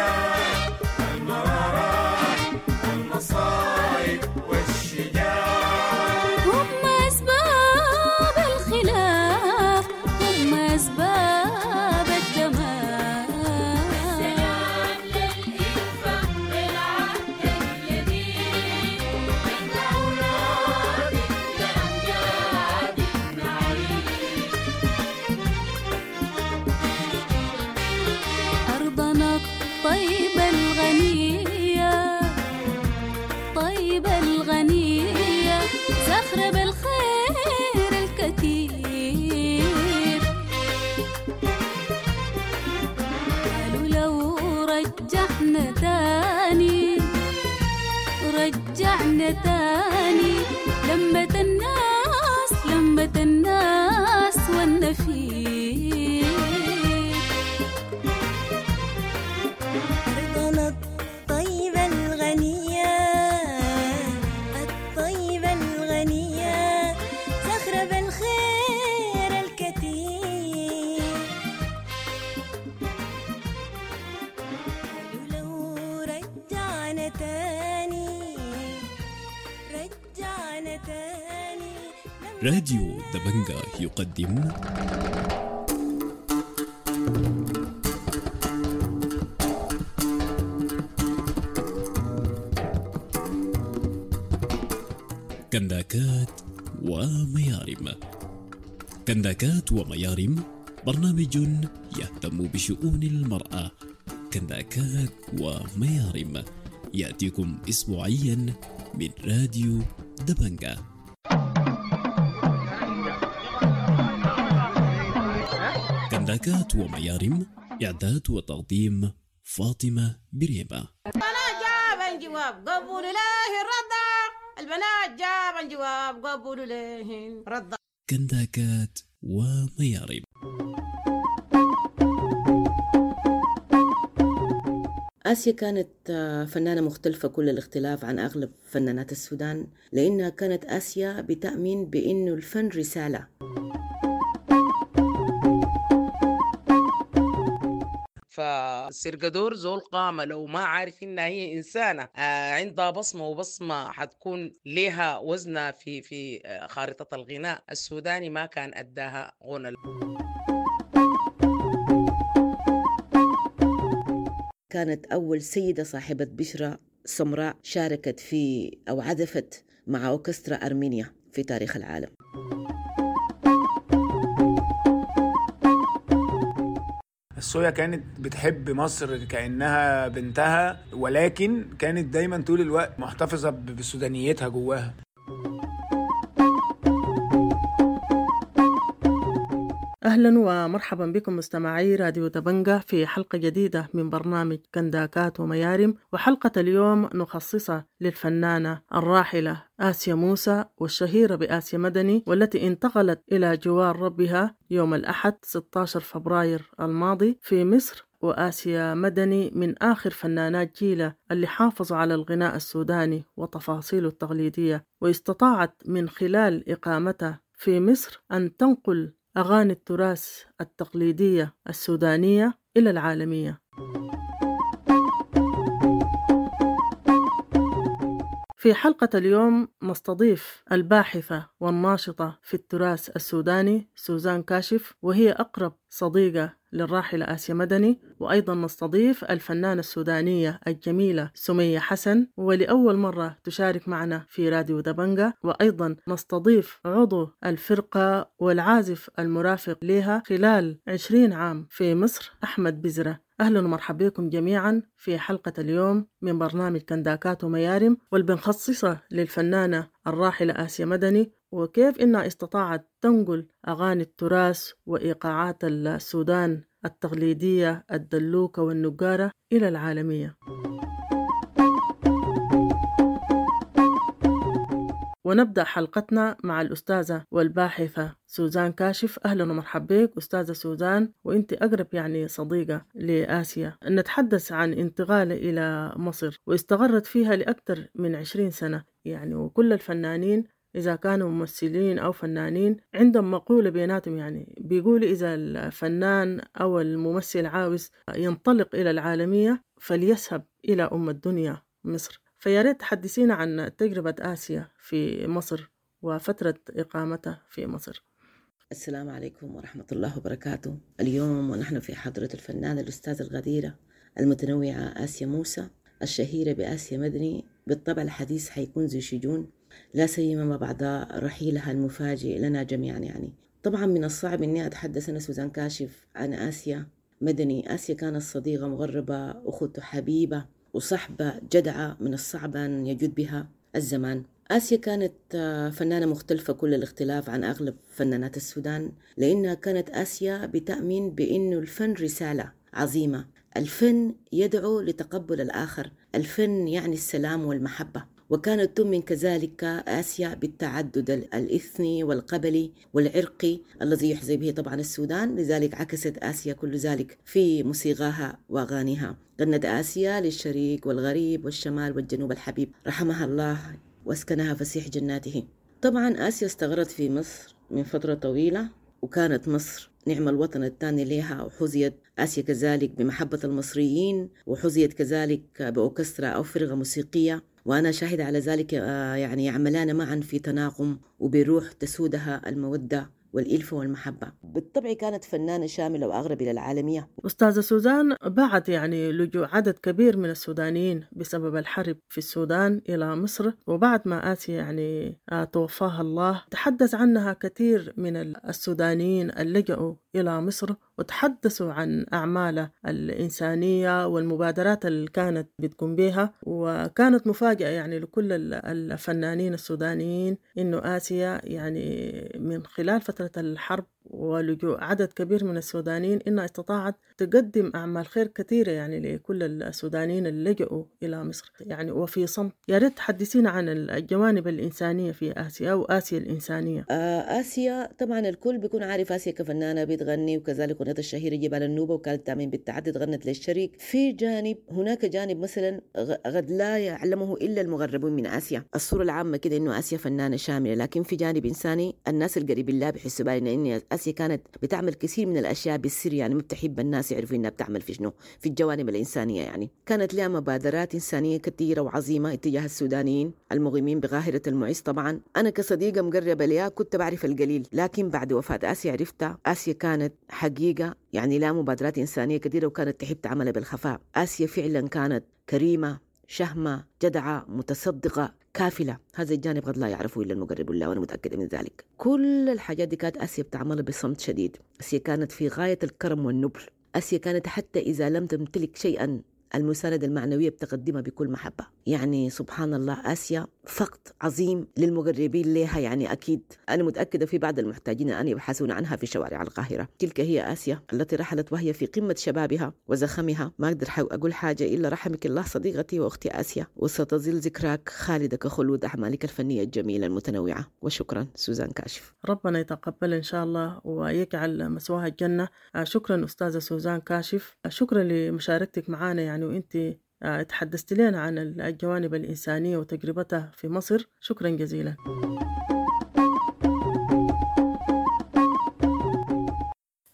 المرارات والمصايب والشجار هم أسباب الخلاف، هم أسباب الدمار. السلام للإلفة بالعهد الجديد من أولادك لأمجادك نعيش. أرضنا الطيبة الغنية، طيبة الغنية زخرة بالخير الكثير. قالوا لو رجعنا تاني، رجعنا تاني لمة الناس، لمة الناس والنفير. أرضنا الطيبة الغنية، الطيبة الغنية زخرة بالخير الكثير. قالوا لو رجعنا تاني، رجعنا تاني. راديو دبنجا يقدم كنداكات وميارم. كنداكات وميارم برنامج يهتم بشؤون المرأة. كنداكات وميارم يأتيكم أسبوعيا من راديو دبنجا. كنداكات وميارم إعداد وتقديم فاطمة بريمة. البنات جاب جواب قبول له الرضا، البنات جاب جواب قبول له الرضا. كنداكات وميارم. آسيا كانت فنانة مختلفة كل الاختلاف عن أغلب فنانات السودان، لأنها كانت آسيا بتأمين بأنه الفن رسالة. فسيرجادور زول قامة لو ما عارف إنها هي إنسانة عندها بصمة، وبصمة حتكون لها وزنها في في خارطة الغناء السوداني، ما كان أداها غنى. كانت أول سيدة صاحبة بشرة سمراء شاركت في أو عزفت مع أوركسترا أرمينيا في تاريخ العالم. السويا كانت بتحب مصر كأنها بنتها، ولكن كانت دايما طول الوقت محتفظة بسودانيتها جواها. أهلا ومرحبا بكم مستمعي راديو دبنجا في حلقة جديدة من برنامج كنداكات وميارم. وحلقة اليوم نخصصها للفنانة الراحلة آسيا موسى، والشهيرة بآسيا مدني، والتي انتقلت إلى جوار ربها يوم الأحد ستة عشر فبراير الماضي في مصر. وآسيا مدني من آخر فنانات جيلة اللي حافظوا على الغناء السوداني وتفاصيله التقليدية، واستطاعت من خلال إقامتها في مصر أن تنقل أغاني التراث التقليدية السودانية إلى العالمية. في حلقة اليوم نستضيف الباحثة والناشطة في التراث السوداني سوزان كاشف، وهي أقرب صديقة للراحلة آسيا مدني، وأيضا نستضيف الفنانة السودانية الجميلة سمية حسن، ولأول مرة تشارك معنا في راديو دبنجة، وأيضا نستضيف عضو الفرقة والعازف المرافق لها خلال عشرين عام في مصر أحمد بزرة. أهلا ومرحبا بكم جميعا في حلقة اليوم من برنامج كنداكات وميارم، والبنخصصة للفنانة الراحلة آسيا مدني، وكيف إنها استطاعت تنقل أغاني التراث وإيقاعات السودان التقليدية الدلوكة والنقارة إلى العالمية. ونبدأ حلقتنا مع الأستاذة والباحثة سوزان كاشف. أهلا ومرحبا بك أستاذة سوزان، وإنت أقرب يعني صديقة لآسيا. نتحدث عن انتقالها إلى مصر واستغرت فيها لأكثر من عشرين سنة يعني، وكل الفنانين إذا كانوا ممثلين أو فنانين عندهم مقولة بيناتهم، يعني بيقولوا إذا الفنان أو الممثل عاوز ينطلق إلى العالمية فليذهب إلى أم الدنيا مصر. فيا ريت تحدثينا عن تجربة آسيا في مصر وفترة إقامتها في مصر. السلام عليكم ورحمة الله وبركاته. اليوم ونحن في حضرة الفنانة الأستاذة الغديرة المتنوعة آسيا موسى الشهيرة بآسيا مدني. بالطبع الحديث حيكون ذي شجون، لا سيما ما بعد رحيلها المفاجئ لنا جميعا. يعني طبعا من الصعب أني أتحدث أنا سوزان كاشف عن آسيا مدني. آسيا كانت صديقة مغربة، أخت حبيبة وصحبة جدعة، من الصعب أن يجود بها الزمان. آسيا كانت فنانة مختلفة كل الاختلاف عن أغلب فنانات السودان، لأنها كانت آسيا بتأمين بأنه الفن رسالة عظيمة. الفن يدعو لتقبل الآخر، الفن يعني السلام والمحبة. وكانت تؤمن كذلك آسيا بالتعدد الإثني والقبلي والعرقي الذي يحظى به طبعا السودان، لذلك عكست آسيا كل ذلك في موسيقاها وأغانيها. غنت آسيا للشريك والغريب والشمال والجنوب الحبيب، رحمها الله واسكنها فسيح جناته. طبعا آسيا استغرت في مصر من فترة طويلة، وكانت مصر نعم الوطن الثاني لها، وحظيت آسيا كذلك بمحبة المصريين، وحظيت كذلك بأوركسترا أو فرقة موسيقية، وأنا شاهد على ذلك. يعني يعملان معا في تناغم وبروح تسودها المودة والإلفة والمحبة. بالطبع كانت فنانة شاملة وأغرب إلى العالمية. أستاذة سوزان، بعد يعني لجوء عدد كبير من السودانيين بسبب الحرب في السودان إلى مصر، وبعد ما آسيا يعني توفاها الله، تحدث عنها كثير من السودانيين اللي لجأوا إلى مصر وتحدثوا عن أعمالها الإنسانية والمبادرات اللي كانت بتقوم بها. وكانت مفاجأة يعني لكل الفنانين السودانيين إنه آسيا يعني من خلال فترة الحرب ولجوء عدد كبير من السودانيين إنها استطاعت تقدم أعمال خير كثيرة يعني لكل السودانيين اللي لجأوا إلى مصر يعني وفي صمت. يا ريت تحدثينا عن الجوانب الإنسانية في آسيا وآسيا الإنسانية. آه آسيا طبعا الكل بيكون عارف آسيا كفنانة بتغني، وكذلك أغنيتها الشهيرة جبال النوبة، وكانت تأمين بالتعدد، غنت للشريك. في جانب هناك جانب مثلا قد لا يعلمه إلا المغربون من آسيا. الصورة العامة كده إنه آسيا فنانة شاملة، لكن في جانب إنساني الناس القريب الله بيحسوا بالنا إن آسيا كانت بتعمل كثير من الأشياء بالسر، يعني ما بتحب الناس يعرفوا إنها بتعمل في شنو في الجوانب الإنسانية. يعني كانت لها مبادرات إنسانية كثيرة وعظيمة اتجاه السودانيين المغيمين بغاهرة المعز. طبعا أنا كصديقة مقربة لها كنت بعرف القليل، لكن بعد وفاة آسيا عرفتها. آسيا كانت حقيقة يعني لها مبادرات إنسانية كثيرة، وكانت تحب تعملها بالخفاء. آسيا فعلا كانت كريمة، شهمة، جدعة، متصدقة، كافلة. هذا الجانب قد لا يعرفه إلا المقرب الله، وأنا متأكدة من ذلك. كل الحاجات دي كانت آسيا بتعملها بصمت شديد. آسيا كانت في غاية الكرم والنبل. آسيا كانت حتى إذا لم تمتلك شيئا المساندة المعنوية بتقدمها بكل محبة. يعني سبحان الله آسيا فقد عظيم للمقربين لها. يعني أكيد أنا متأكدة في بعض المحتاجين أن يبحثون عنها في شوارع القاهرة. تلك هي آسيا التي رحلت وهي في قمة شبابها وزخمها. ما أقدر أقول حاجة إلا رحمك الله صديقتي وأختي آسيا، وستظل ذكراك خالدة كخلود أعمالك الفنية الجميلة المتنوعة. وشكرا سوزان كاشف. ربنا يتقبل إن شاء الله ويجعل مسواها الجنة. شكرا أستاذة سوزان كاشف، شكرا لمشاركتك معنا يعني، وإنت تحدثت لنا عن الجوانب الإنسانية وتجربتها في مصر. شكرا جزيلا.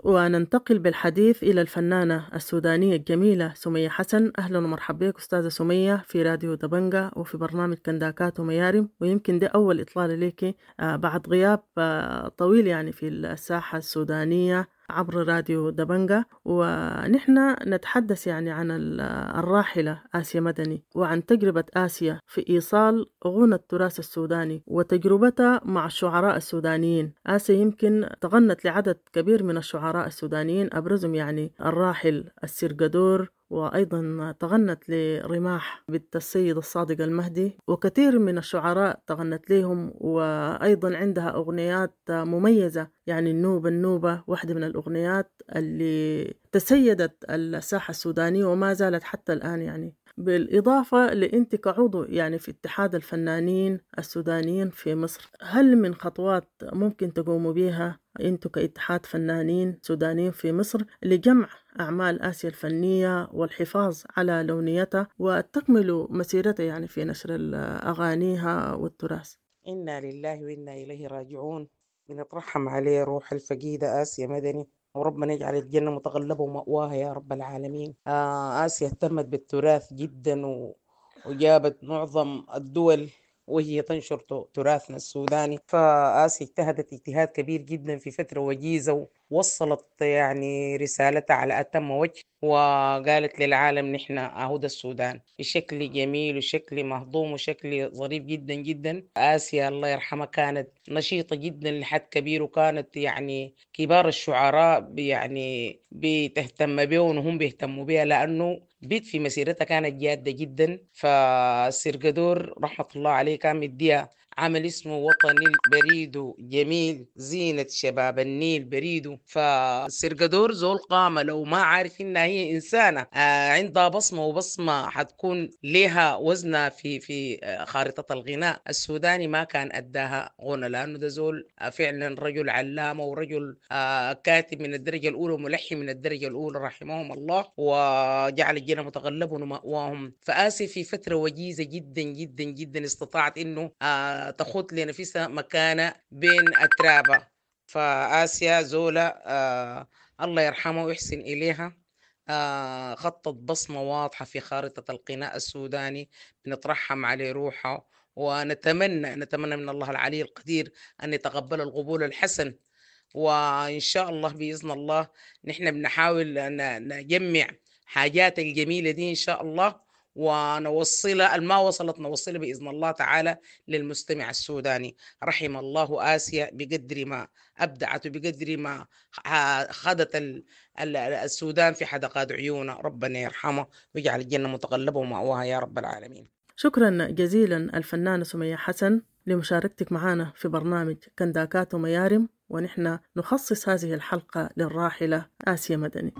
وننتقل بالحديث إلى الفنانة السودانية الجميلة سمية حسن. أهلا ومرحبا بك أستاذة سمية في راديو دبنجة وفي برنامج كنداكات وميارم، ويمكن ده أول إطلالة لك بعد غياب طويل يعني في الساحة السودانية عبر راديو دبنجة. ونحن نتحدث يعني عن الراحلة آسيا مدني وعن تجربة آسيا في إيصال غنى التراث السوداني وتجربتها مع الشعراء السودانيين. آسيا يمكن تغنت لعدد كبير من الشعراء السودانيين، أبرزهم يعني الراحل السرقدور، وأيضا تغنت لرماح بنت السيد الصادق المهدي، وكثير من الشعراء تغنت لهم، وأيضا عندها أغنيات مميزة يعني النوبة النوبة واحدة من الأغنيات اللي تسيدت الساحة السودانية وما زالت حتى الآن يعني. بالإضافة لأنت كعضو يعني في اتحاد الفنانين السودانيين في مصر، هل من خطوات ممكن تقوموا بها أنتوا كاتحاد فنانين سودانيين في مصر لجمع أعمال آسيا الفنية والحفاظ على لونيتها وتكملوا مسيرتها يعني في نشر أغانيها والتراث؟ إنا لله وإنا إليه راجعون. بنترحم عليه روح الفقيدة آسيا مدني، وربنا يجعل الجنة متغلبة ومأواها يا رب العالمين. آه آسيا اهتمت بالتراث جدا و... وجابت معظم الدول وهي تنشر تراثنا السوداني. فآسيا اجتهدت اجتهاد كبير جدا في فترة وجيزة، ووصلت يعني رسالتها على أتم وجه، وقالت للعالم نحن أهود السودان بشكل جميل وشكل مهضوم وشكل ظريف جدا جدا. آسيا الله يرحمها كانت نشيطة جدا لحد كبير، وكانت يعني كبار الشعراء يعني بتهتم بهم وهم بيهتموا بها، لأنه بيت في مسيرتها كانت جادة جدا. فالسرقدور رحمة الله عليه كان مديها عمل اسمه وطني البريد جميل زينة شباب النيل بريدو. فالسرقدور زول قامة لو ما عارف إنها هي إنسانة آه عندها بصمة، وبصمة حتكون لها وزنها في في خارطة الغناء السوداني، ما كان أداها غنى، لأنه ده زول فعلا رجل علامة ورجل آه كاتب من الدرجة الأولى وملحن من الدرجة الأولى رحمهم الله، وجعل الجنة متغلبهم ومأواهم. فآسي في فترة وجيزة جدا جدا جدا استطاعت إنه آه تخط لنفسها مكانة بين أترابة. فآسيا زولة آه الله يرحمه ويحسن إليها آه خطت بصمة واضحة في خارطة الغناء السوداني. بنترحم عليه روحه، ونتمنى نتمنى من الله العلي القدير أن يتقبل القبول الحسن. وإن شاء الله بإذن الله نحن بنحاول أن نجمع حاجات الجميلة دي إن شاء الله، ونوصلها الما وصلت نوصلها بإذن الله تعالى للمستمع السوداني. رحم الله آسيا بقدر ما أبدعت وبقدر ما خدت السودان في حدقات عيونها. ربنا يرحمه ويجعل الجنة متغلبة ومأواها يا رب العالمين. شكرا جزيلا الفنانة سمية حسن لمشاركتك معنا في برنامج كنداكات وميارم، ونحن نخصص هذه الحلقة للراحلة آسيا مدني.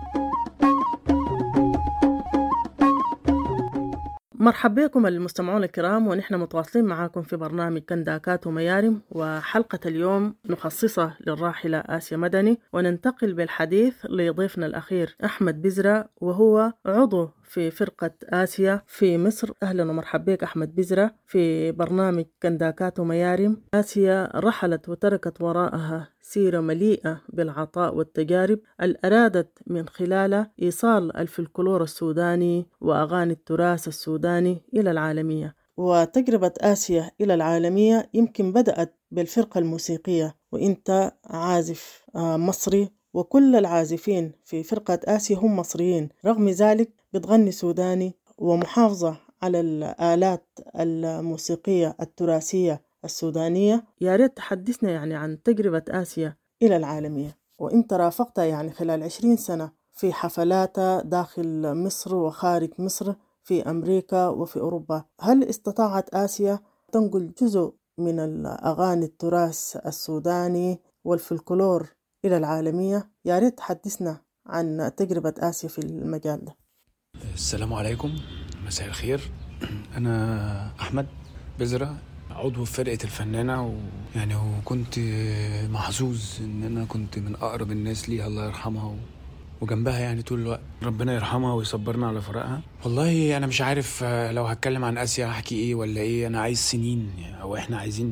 مرحبا بكم المستمعون الكرام، ونحن متواصلين معاكم في برنامج كنداكات وميارم، وحلقة اليوم نخصصها للراحلة آسيا مدني، وننتقل بالحديث لضيفنا الأخير أحمد بزرة، وهو عضو في فرقة آسيا في مصر. أهلا ومرحبا بك أحمد بزرة في برنامج كنداكات وميارم. آسيا رحلت وتركت وراءها سيرة مليئة بالعطاء والتجارب اللي أرادت من خلالها إيصال الفلكلور السوداني وأغاني التراث السوداني إلى العالمية. وتجربة آسيا إلى العالمية يمكن بدأت بالفرقة الموسيقية، وإنت عازف مصري، وكل العازفين في فرقة آسيا هم مصريين، رغم ذلك بتغني سوداني ومحافظة على الآلات الموسيقية التراثية السودانية. يا ريت تحدثنا يعني عن تجربة آسيا إلى العالمية، وإنت رافقتها يعني خلال عشرين سنة في حفلات داخل مصر وخارج مصر في أمريكا وفي أوروبا. هل استطاعت آسيا تنقل جزء من الأغاني التراث السوداني والفلكلور إلى العالمية؟ يا ريت تحدثنا عن تجربة آسيا في المجال ده. السلام عليكم، مساء الخير. أنا أحمد بزرة، عضو في فرقة الفنانة، ويعني وكنت محظوظ إن أنا كنت من أقرب الناس ليها الله يرحمها وجنبها يعني طول الوقت. ربنا يرحمها ويصبرنا على فراقها. والله أنا مش عارف لو هتكلم عن آسيا هحكي إيه ولا إيه. أنا عايز سنين، أو إحنا عايزين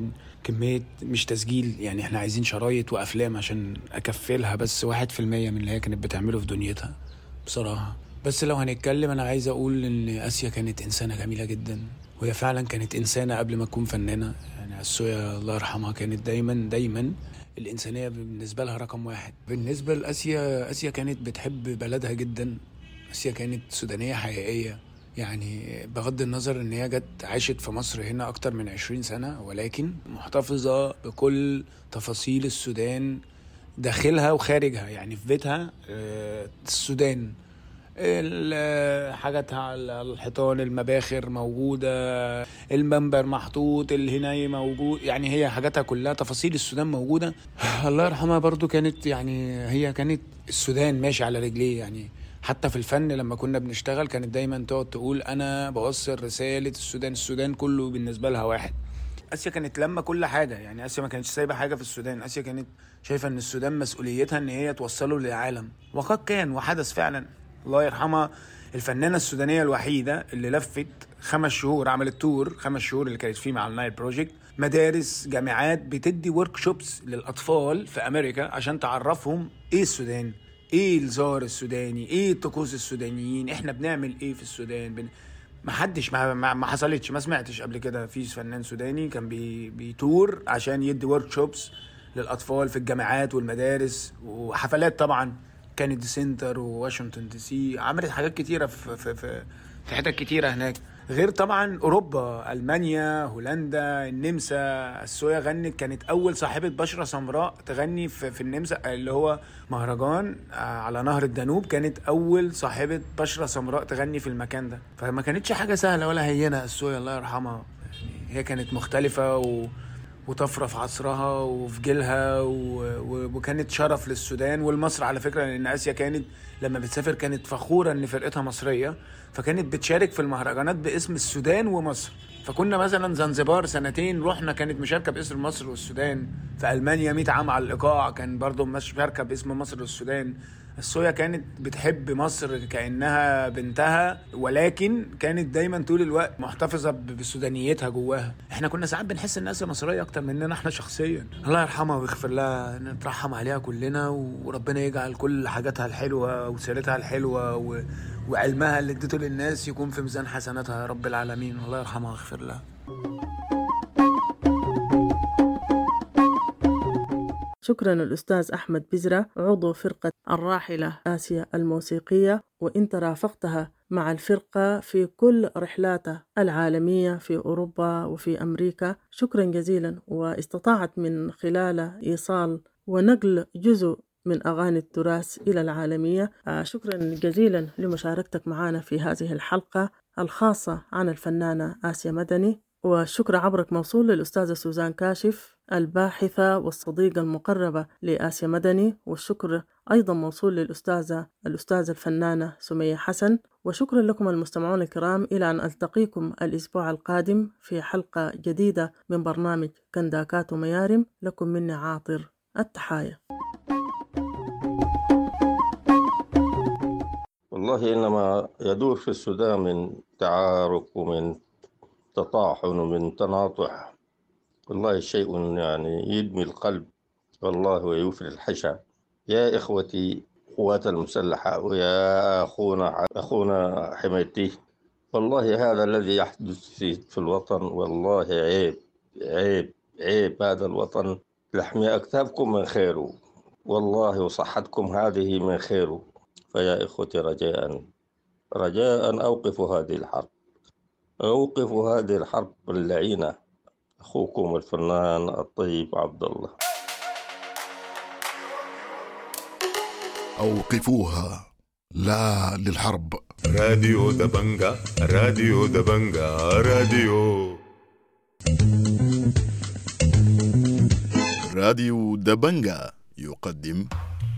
كمية مش تسجيل، يعني احنا عايزين شرايط وأفلام عشان أكفلها بس واحد في المية من اللي هي كانت بتعمله في دنيتها بصراحة. بس لو هنتكلم أنا عايز أقول إن آسيا كانت إنسانة جميلة جدا، وهي فعلا كانت إنسانة قبل ما تكون فنانة. يعني السوية الله يرحمها كانت دايما دايما الإنسانية بالنسبة لها رقم واحد. بالنسبة لآسيا، آسيا كانت بتحب بلدها جدا. آسيا كانت سودانية حقيقية، يعني بغض النظر ان هي جت عاشت في مصر هنا اكتر من عشرين سنة، ولكن محتفظة بكل تفاصيل السودان داخلها وخارجها. يعني في بيتها السودان، حاجاتها على الحيطان، المباخر موجودة، المنبر محطوط، الهناي موجود، يعني هي حاجاتها كلها تفاصيل السودان موجودة. الله يرحمها برضو كانت يعني هي كانت السودان ماشي على رجليه. يعني حتى في الفن لما كنا بنشتغل كانت دايما تقعد تقول أنا بوصل رسالة السودان، السودان كله بالنسبة لها واحد. آسيا كانت لما كل حاجة، يعني آسيا ما كانتش سايبة حاجة في السودان. آسيا كانت شايفة أن السودان مسؤوليتها أن هي توصله للعالم، وقد كان وحدث فعلا. الله يرحمها الفنانة السودانية الوحيدة اللي لفت خمس شهور، عملت تور خمس شهور اللي كانت فيه مع النايل بروجيكت، مدارس جامعات بتدي ورك شوبس للأطفال في أمريكا عشان تعرفهم إيه السودان، ايه الزار السوداني، ايه الطقوس السودانيين، احنا بنعمل ايه في السودان. بن... ما حدش ما, ما, ما حصلتش، ما سمعتش قبل كده في فنان سوداني كان بي... بيتور عشان يدي ورك شوبس للاطفال في الجامعات والمدارس وحفلات. طبعا كينيدي سنتر وواشنطن دي سي، عملت حاجات كتيره في في في, في حتت كتيره هناك، غير طبعا اوروبا، المانيا، هولندا، النمسا. السوية غنت، كانت اول صاحبة بشرة سمراء تغني في, في النمسا، اللي هو مهرجان على نهر الدانوب، كانت اول صاحبة بشرة سمراء تغني في المكان ده. فما كانتش حاجة سهلة ولا هينة السوية الله يرحمها. يعني هي كانت مختلفة و وطفرة في عصرها وفي جيلها و... وكانت شرف للسودان والمصر على فكرة. لأن آسيا كانت لما بتسافر كانت فخورة أن فرقتها مصرية، فكانت بتشارك في المهرجانات باسم السودان ومصر. فكنا مثلا زنزبار سنتين رحنا كانت مشاركة باسم مصر والسودان. في ألمانيا مئة عام على الإيقاع كان برضو مشاركة باسم مصر والسودان. السوية كانت بتحب مصر كأنها بنتها، ولكن كانت دايما طول الوقت محتفظة بسودانيتها جواها. احنا كنا ساعات بنحس ان آسيا مصرية اكتر مننا احنا شخصيا. الله يرحمها ويغفر لها، نترحم عليها كلنا، وربنا يجعل كل حاجاتها الحلوة وسيرتها الحلوة و... وعلمها اللي اديته للناس يكون في ميزان حسناتها يا رب العالمين. الله يرحمها ويغفر لها. شكرا الأستاذ أحمد بزرة، عضو فرقة الراحلة آسيا الموسيقية، وإنت رافقتها مع الفرقة في كل رحلاتها العالمية في أوروبا وفي أمريكا. شكرا جزيلا، واستطاعت من خلال إيصال ونقل جزء من أغاني التراث إلى العالمية. شكرا جزيلا لمشاركتك معنا في هذه الحلقة الخاصة عن الفنانة آسيا مدني. والشكر عبرك موصول للأستاذة سوزان كاشف الباحثة والصديقة المقربة لآسيا مدني، والشكر أيضا موصول للأستاذة الأستاذة الفنانة سمية حسن. وشكرا لكم المستمعون الكرام، إلى أن ألتقيكم الأسبوع القادم في حلقة جديدة من برنامج كنداكات وميارم. لكم مني عاطر التحايا. والله إنما يدور في السودان من تعارك ومن تطاحن ومن تناطح، والله شيء يعني يدمي القلب والله ويوفر الحشا. يا إخوتي قوات المسلحة ويا أخونا أخونا حميتي، والله هذا الذي يحدث في, في الوطن والله عيب عيب عيب. هذا الوطن لحمي أكتافكم من خيره والله، وصحتكم هذه من خيره. فيا إخوتي رجاء رجاء أوقفوا هذه الحرب، أوقفوا هذه الحرب اللعينة. أخوكم الفنان الطيب عبد الله. أوقفوها، لا للحرب. راديو دبنجا، راديو دبنجا، راديو راديو دبنجا يقدم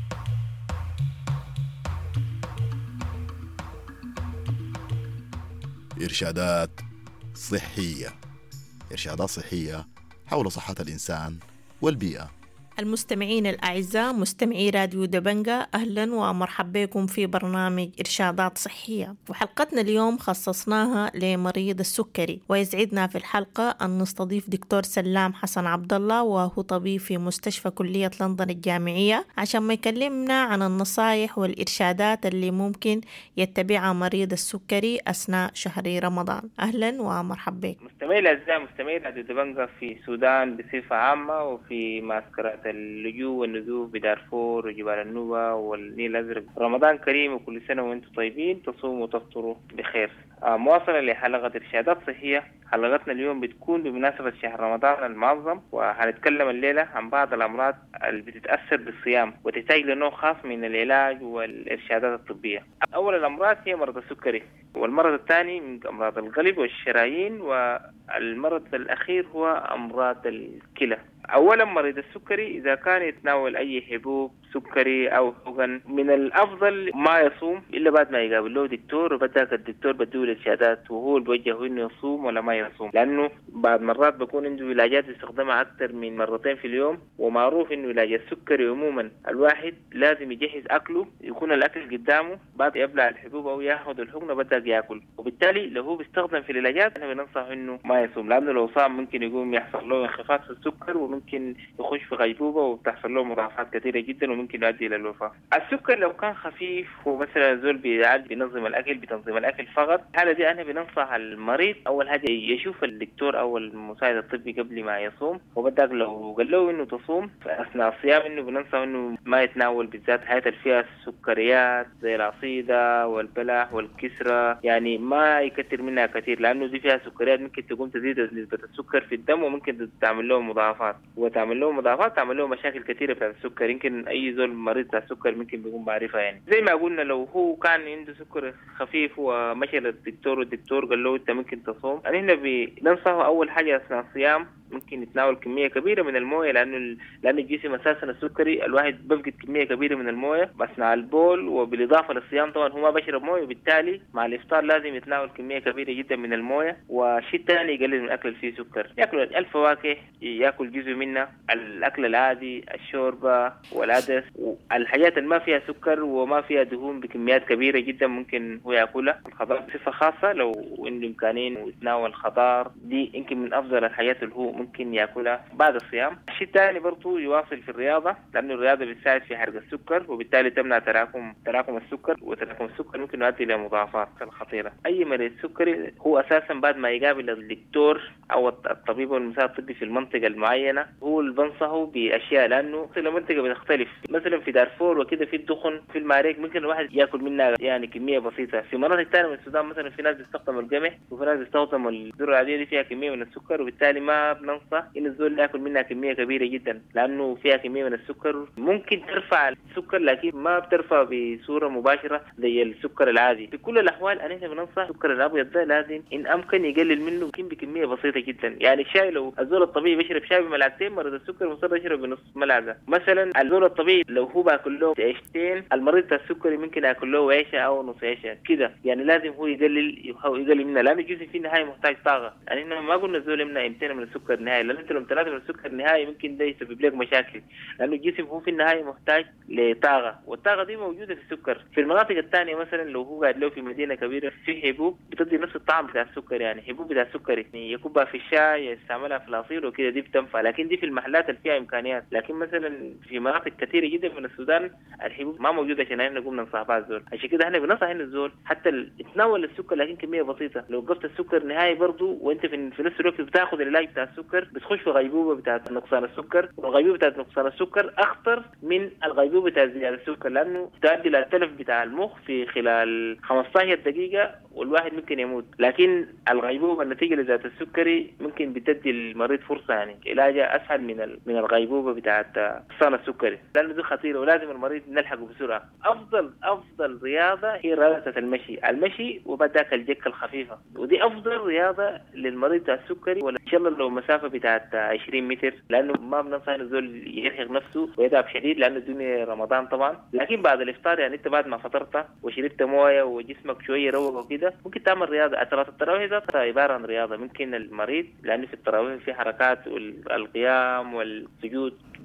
إرشادات صحية. إرشادات صحية حول صحة الإنسان والبيئة المستمعين الأعزاء مستمعي راديو دبنجة، أهلا ومرحبا بكم في برنامج إرشادات صحية. وحلقتنا اليوم خصصناها لمريض السكري، ويسعدنا في الحلقة أن نستضيف دكتور سلام حسن عبد الله، وهو طبيب في مستشفى كلية لندن الجامعية، عشان ما يكلمنا عن النصائح والإرشادات اللي ممكن يتبعها مريض السكري أثناء شهر رمضان. أهلا ومرحبا بك. مستمعي الأعزاء مستمعي راديو دبنجة في السودان بصفة عامة، وفي معسكرات اللجوء والنزوح بدارفور وجبال النوبة والنيل الأزرق، رمضان كريم وكل سنة وانتم طيبين، تصوموا وتفطروا بخير. آه مواصلة لحلقة إرشادات صحية. حلقتنا اليوم بتكون بمناسبة شهر رمضان المعظم، وهنتكلم الليلة عن بعض الأمراض اللي بتتأثر بالصيام وتحتاج لنوع خاص من العلاج والإرشادات الطبية. أول الأمراض هي مرض السكري، والمرض الثاني من أمراض القلب والشرايين، والمرض الأخير هو أمراض الكلى. أولا مريض السكري إذا كان يتناول أي حبوب سكري أو حقن، من الأفضل ما يصوم إلا بعد ما يقابل له دكتور، وبدأ الدكتور بديه الإرشادات وهو اللي بوجهه إنه يصوم ولا ما يصوم، لأنه بعض مرات بكون عنده علاجات يستخدمها أكثر من مرتين في اليوم. ومعروف إنه علاج السكري عموما الواحد لازم يجهز أكله، يكون الأكل قدامه، بعد يبلع الحبوب أو ياخذ الحقنة بدأ يأكل. وبالتالي لو هو بيستخدم في العلاجات أنا بننصح إنه ما يصوم، لأنه لو صام ممكن يقوم يحصل له انخفاض في السكر، وممكن يخش في غيبوبة وتحصل له مضاعفات كثيرة جدا وممكن يؤدي إلى الوفاة. السكر لو كان خفيف ومثلا زول بيعالج بينظم الأكل بتنظيم الأكل فقط، الحالة دي أنا بننصح المريض أول حاجة يشوف الدكتور أو المساعد الطبي قبل ما يصوم، وبدأ لو قال له إنه تصوم في أثناء الصيام إنه بننصح إنه ما يتناول بالذات حاجات اللي فيها سكريات زي العصيدة والبلح والكسرة، يعني ما يكتر منها كثير، لأنه دي فيها سكريات ممكن تقوم تزيد نسبة السكر في الدم، وممكن تعمل له مضاعفات، وتعمل له مضاعفات تعمل له مشاكل كثيرة بتاعت السكر. يمكن أي زول مريض بتاع السكر ممكن بيكون بعرفها. يعني زي ما قلنا لو هو كان عنده سكر خفيف ومشى للدكتور والدكتور قال له أنت ممكن تصوم، يعني هنا بننصحه أول حاجة أثناء الصيام ممكن يتناول كمية كبيرة من الموية، لأنه لأن الجسم أساسا السكري الواحد بفقد كمية كبيرة من الموية أثناء البول، وبالإضافة للصيام طبعا هو ما بشرب موية، وبالتالي مع الإفطار لازم يتناول كمية كبيرة جدا من الموية. وشيء ثاني يقلل من الأكل اللي فيه سكر، يأكل الفواكه، يأكل جزء منها، الأكل العادي، الشوربة والعدس، والحاجات اللي ما فيها سكر وما فيها دهون بكميات كبيرة جدا ممكن هو يأكلها. الخضار بصفة خاصة لو عنده إمكانين ويتناول خضار، دي يمكن من أفضل الحاجات اللي هو ممكن يأكلها بعد الصيام. الشيء الثاني برضو يواصل في الرياضة، لأنه الرياضة بتساعد في حرق السكر، وبالتالي تمنع تراكم تراكم السكر، وتراكم السكر ممكن يؤدي إلى مضاعفات خطيرة. أي مريض سكري هو أساسا بعد ما يقابل الدكتور أو الطبيب والمساعد الطبي في المنطقة المعينة هو اللي بنصحه بأشياء، لأنه كل منطقة بتختلف. مثلا في دارفور وكده في الدخن في الماريك ممكن الواحد يأكل منها يعني كمية بسيطة. في مناطق ثانية من السودان مثلا في ناس بيستخدموا القمح، وفي ناس بيستخدموا الذرة العادية اللي فيها كمية من السكر، وبالتالي ما بننصح إن الزول يأكل منها كمية كبيرة جدا، لأنه فيها كمية من السكر ممكن ترفع السكر، لكن ما بترفع بصورة مباشرة زي السكر العادي. في كل الأحوال أنا بننصح السكر الأبيض ده لازم إن أمكن يقلل منه يمكن بكمية بسيطة جدا. يعني الشاي لو الزول الطبيعي بيشرب شاي بملعقتين، مريض السكر مصر يشرب بنص ملعقة. مثلا الزول الطبيعي لو هو باكل له عيشتين، المريض بتاع السكري ممكن ياكل له عيشة أو نص عيشة كده. يعني لازم هو يقلل يقلل منها، لأن الجسم في النهاية محتاج طاقة. يعني إحنا ما قلنا الزول يمنع يمتنع من السكر نهائي، لأن أنت لو امتنعت من السكر نهائي ممكن ده يسبب لك مشاكل، لأن الجسم هو في النهاية محتاج لطاقة، والطاقة دي موجودة في السكر. في المناطق الثانية مثلا لو هو قاعد له في مدينة كبيرة في حبوب بتدي نفس الطعم بتاع السكر، يعني حبوب بتاع السكر يعني يكبها في الشاي يستعملها في العصير وكده، دي بتنفع، لكن دي في المحلات اللي فيها إمكانيات. لكن مثلا في مناطق كثيرة جدا من السودان الحبوب ما موجودة عشان احنا نقوم ننصح بعض الزول، عشان كده احنا بننصح ان الزول حتى يتناول السكر لكن كمية بسيطة. لو وقفت السكر نهائي برضو وانت في, في نفس الوقت بتاخذ العلاج بتاع السكر بتخش في غيبوبة بتاعت نقصان السكر، والغيبوبة بتاعت نقصان السكر أخطر من الغيبوبة بتاعت زيادة السكر، لأنه تؤدي إلى التلف بتاع المخ في خلال خمسة عشر دقيقة والواحد ممكن يموت. لكن الغيبوبة النتيجة لذات السكري ممكن بتدي المريض فرصة يعني علاجها أسهل من من الغيبوبة بتاعت نقصان السكري، لأنه دي خطيرة ولازم المريض نلحقه بسرعة. أفضل أفضل رياضة هي رياضة المشي، المشي وبدأك الجكة الخفيفة، ودي أفضل رياضة للمريض بتاع السكري. ولا إن شاء الله لو مسافة بتاعت عشرين متر، لأنه ما بننصح الزول يرهق نفسه ويتعب شديد لأنه الدنيا رمضان طبعا. لكن بعد الإفطار يعني أنت بعد ما فطرت وشربت موية وجسمك شوية روق وكده ممكن تعمل رياضة. صلاة التراويح ذات عبارة عن رياضة، ممكن المريض لأن في التراويح في حركات والقيام والسجود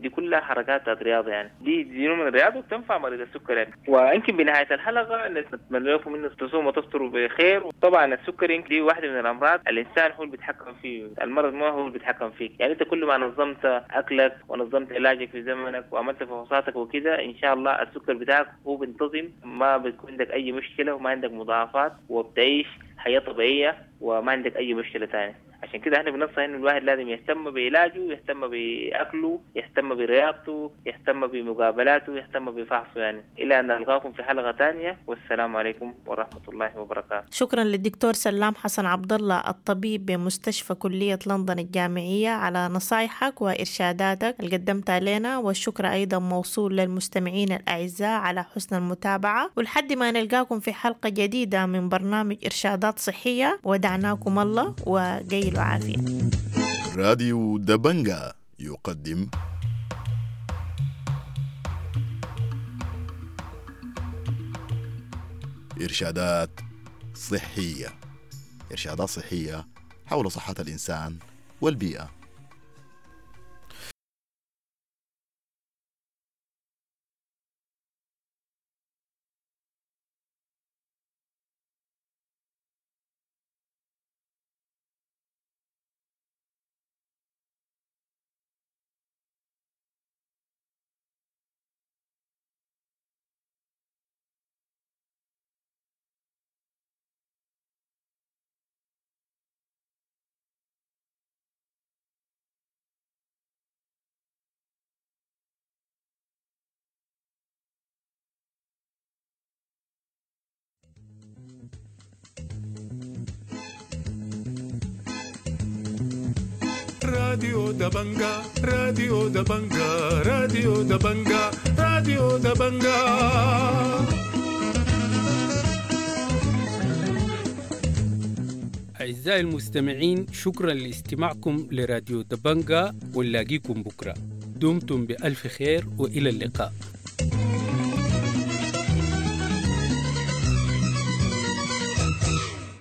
دي كلها حركات رياضة يعني. دي دي نوع من الرياضة وتنفع مريض السكر يعني. ويمكن بنهاية الحلقة نتمنى لكم إنه تصوموا وتفطروا بخير. وطبعا السكر دي واحدة من الأمراض الإنسان هو اللي بيتحكم فيه، المرض ما هو اللي بيتحكم فيك. يعني أنت كل ما نظمت أكلك ونظمت علاجك في زمنك وعملت فحوصاتك وكده إن شاء الله السكر بتاعك هو بينتظم، ما بتكون عندك أي مشكلة وما عندك مضاعفات وبتعيش حياة طبيعية وما عندك أي مشكلة تانية. عشان كده احنا بننصح إنه الواحد لازم يهتم بعلاجه، يهتم بأكله، يهتم برياضته، يهتم بمقابلاته، يهتم بفحصه يعني. إلى أن نلقاكم في حلقة تانية، والسلام عليكم ورحمة الله وبركاته. شكرا للدكتور سلام حسن عبد الله الطبيب بمستشفى كلية لندن الجامعية على نصايحك وإرشاداتك اللي قدمتها لنا، والشكر أيضا موصول للمستمعين الأعزاء على حسن المتابعة. ولحد ما نلقاكم في حلقة جديدة من برنامج إرشادات صحية، ودعناكم الله وقيل وعافية. راديو دبنجا يقدم إرشادات صحية، إرشادات صحية حول صحة الإنسان والبيئة. راديو دبنجا راديو دبنجا راديو دبنجا راديو دبنجا. أعزائي المستمعين، شكرا لاستماعكم لراديو دبنجا، ونلاقيكم بكرة. دمتم بألف خير وإلى اللقاء.